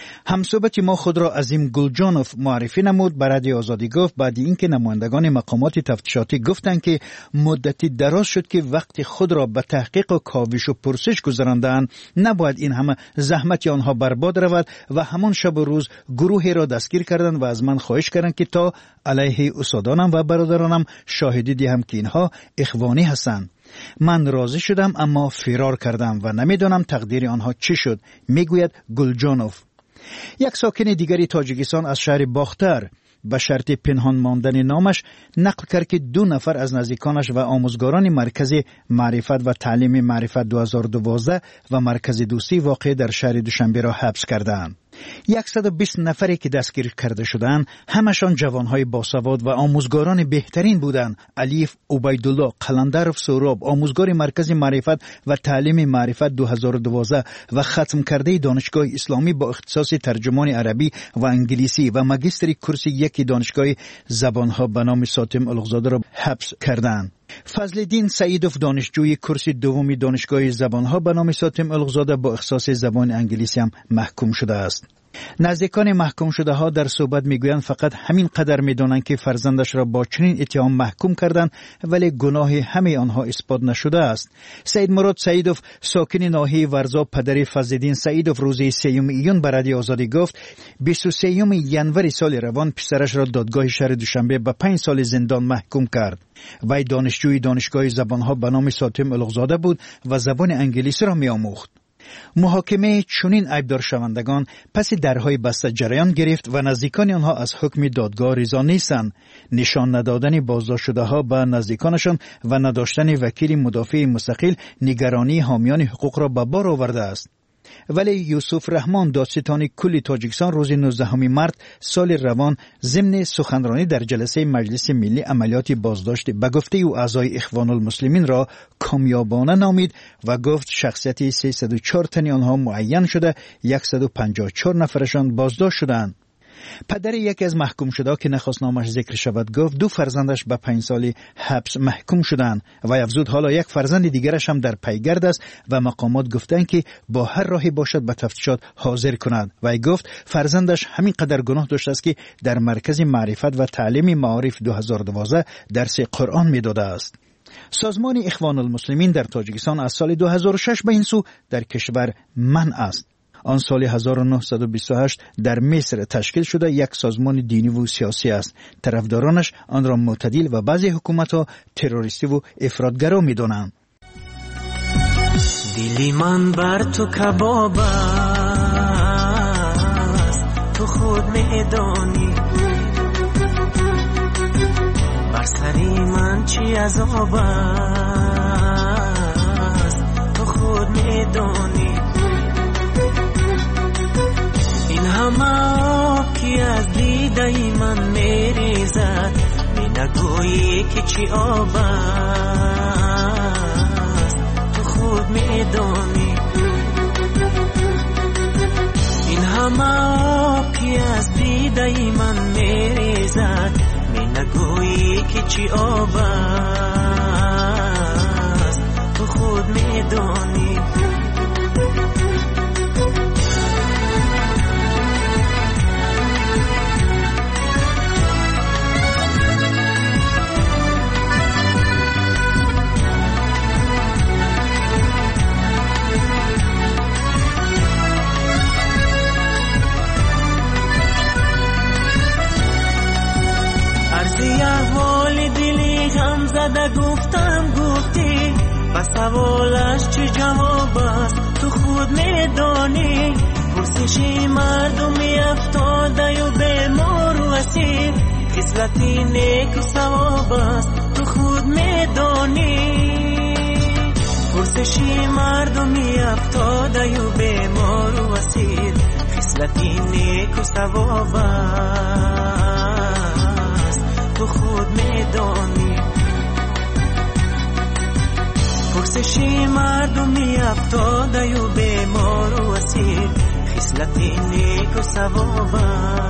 همصحبت ما خود را عظیم گلجانوف معرفی نمود. به رادیو آزادی گفت بعد اینکه نمایندگان مقامات تفتیشاتی گفتند که مدتی دراز شد که وقت خود را به تحقیق و کاوش و پرسش گذراندند، نباید این همه زحمت آنها برباد رود و همان شب و روز گروهی را دستگیر کردند و از من خواهش کردند که تا علیه استادانم و برادرانم شاهدی دهم که اینها اخوانی هستند. من راضی شدم اما فرار کردم و نمیدانم تقدیر آنها چی شد، میگوید گلجانوف. یک ساکن دیگری تاجیکستان از شهر باختر به شرط پنهان ماندن نامش نقل کرد که دو نفر از نزدیکانش و آموزگاران مرکز معرفت و تعلیم معرفت دو هزار و دوازده و مرکز دوستی واقع در شهر دوشنبه را حبس کردند. صد و بیست نفری که دستگیر کرده شدند همشان جوانهای باسواد و آموزگاران بهترین بودند. علیف عبیدالله قلندرف سوراب، آموزگار مرکز معرفت و تعلیم معرفت دو هزار و دوازده و ختم کرده دانشگاه اسلامی با اختصاص ترجمان عربی و انگلیسی و ماجستری کرسی یک دانشگاه زبانها به نام ساتم الغزاده را حبس کردند. فضلالدین سعیدوف دانشجوی کرسی دومی دانشگاه زبانها به نام ساتم الغزاده با اختصاص زبان انگلیسی هم محکوم شده است. نزدیکان محکوم شده ها در صحبت میگویند فقط همین قدر میدانند که فرزندش را با چنین اتهام محکوم کردند، ولی گناه همه آنها اثبات نشده است. سید مراد سعیدوف ساکن ناحیه ورزا پدر فضلالدین سعیدوف روز سیوم ایون به رادیو آزادی گفت بیست و سوم ژانویه سال روان پسرش را دادگاه شهر دوشنبه به پنج سال زندان محکوم کرد. وی دانشجوی دانشگاه زبانها به نام ساتم الغزاده بود و زبان انگلیسی را می‌آموخت. محاکمه چنین عیبدار شوندگان پس درهای بسته جریان گرفت و نزدیکان آنها از حکم دادگاه رضا نیستند. نشان ندادن بازداشت شده ها به نزدیکانشان و نداشتن وکیل مدافع مستقل نگرانی حامیان حقوق را به بار آورده است. ولی یوسف رحمان دادستان کل تاجیکستان روز نوزدهم مارس سال روان ضمن سخنرانی در جلسه مجلس ملی عملیات بازداشت به گفته او اعضای اخوان المسلمین را کامیابانه نامید و گفت شخصیت سیصد و چهار تن آنها معین شده، صد و پنجاه و چهار نفرشان بازداشت شدند. پدر یکی از محکوم شده که نخواست نامش ذکر شود گفت دو فرزندش به پنج سال حبس محکوم شدند و افزود حالا یک فرزند دیگرش هم در پیگرد است و مقامات گفتند که با هر راهی باشد به تفتیشات حاضر کند. و ای گفت فرزندش همین قدر گناه داشته است که در مرکز معرفت و تعلیم معارف دو هزار و دوازده درس قرآن میداده است. سازمان اخوان المسلمین در تاجیکستان از سال دو هزار و شش به این سو در کشور منع است. آن سال هزار و نهصد و بیست و هشت در مصر تشکیل شده یک سازمان دینی و سیاسی است. طرفدارانش آن را معتدل و بعضی حکومت‌ها تروریستی و افراطگرا می‌دانند. دلی من بر تو کباب است، تو خود می‌دانی بر سری من چی عذاب است، تو خود می‌دانی این همه آب که از دیده من میریزد، می نگویی که چی آب است، تو خود میدانی این همه آب که از دیده من میریزد، می نگویی که چی آب است، تو خود میدانی و سوالش چه جواب است تو خود میدانی پرسشی مردمی افتاده و بیمار و اسیر خصلتی نیک و ثواب است تو خود میدانی پرسشی مردمی افتاده و بیمار و اسیر خصلتی نیک و ثواب است تو خود میدانی پرسشی مردمی افتاده و بیمار و اسیر خصلتی نیک و ثواب است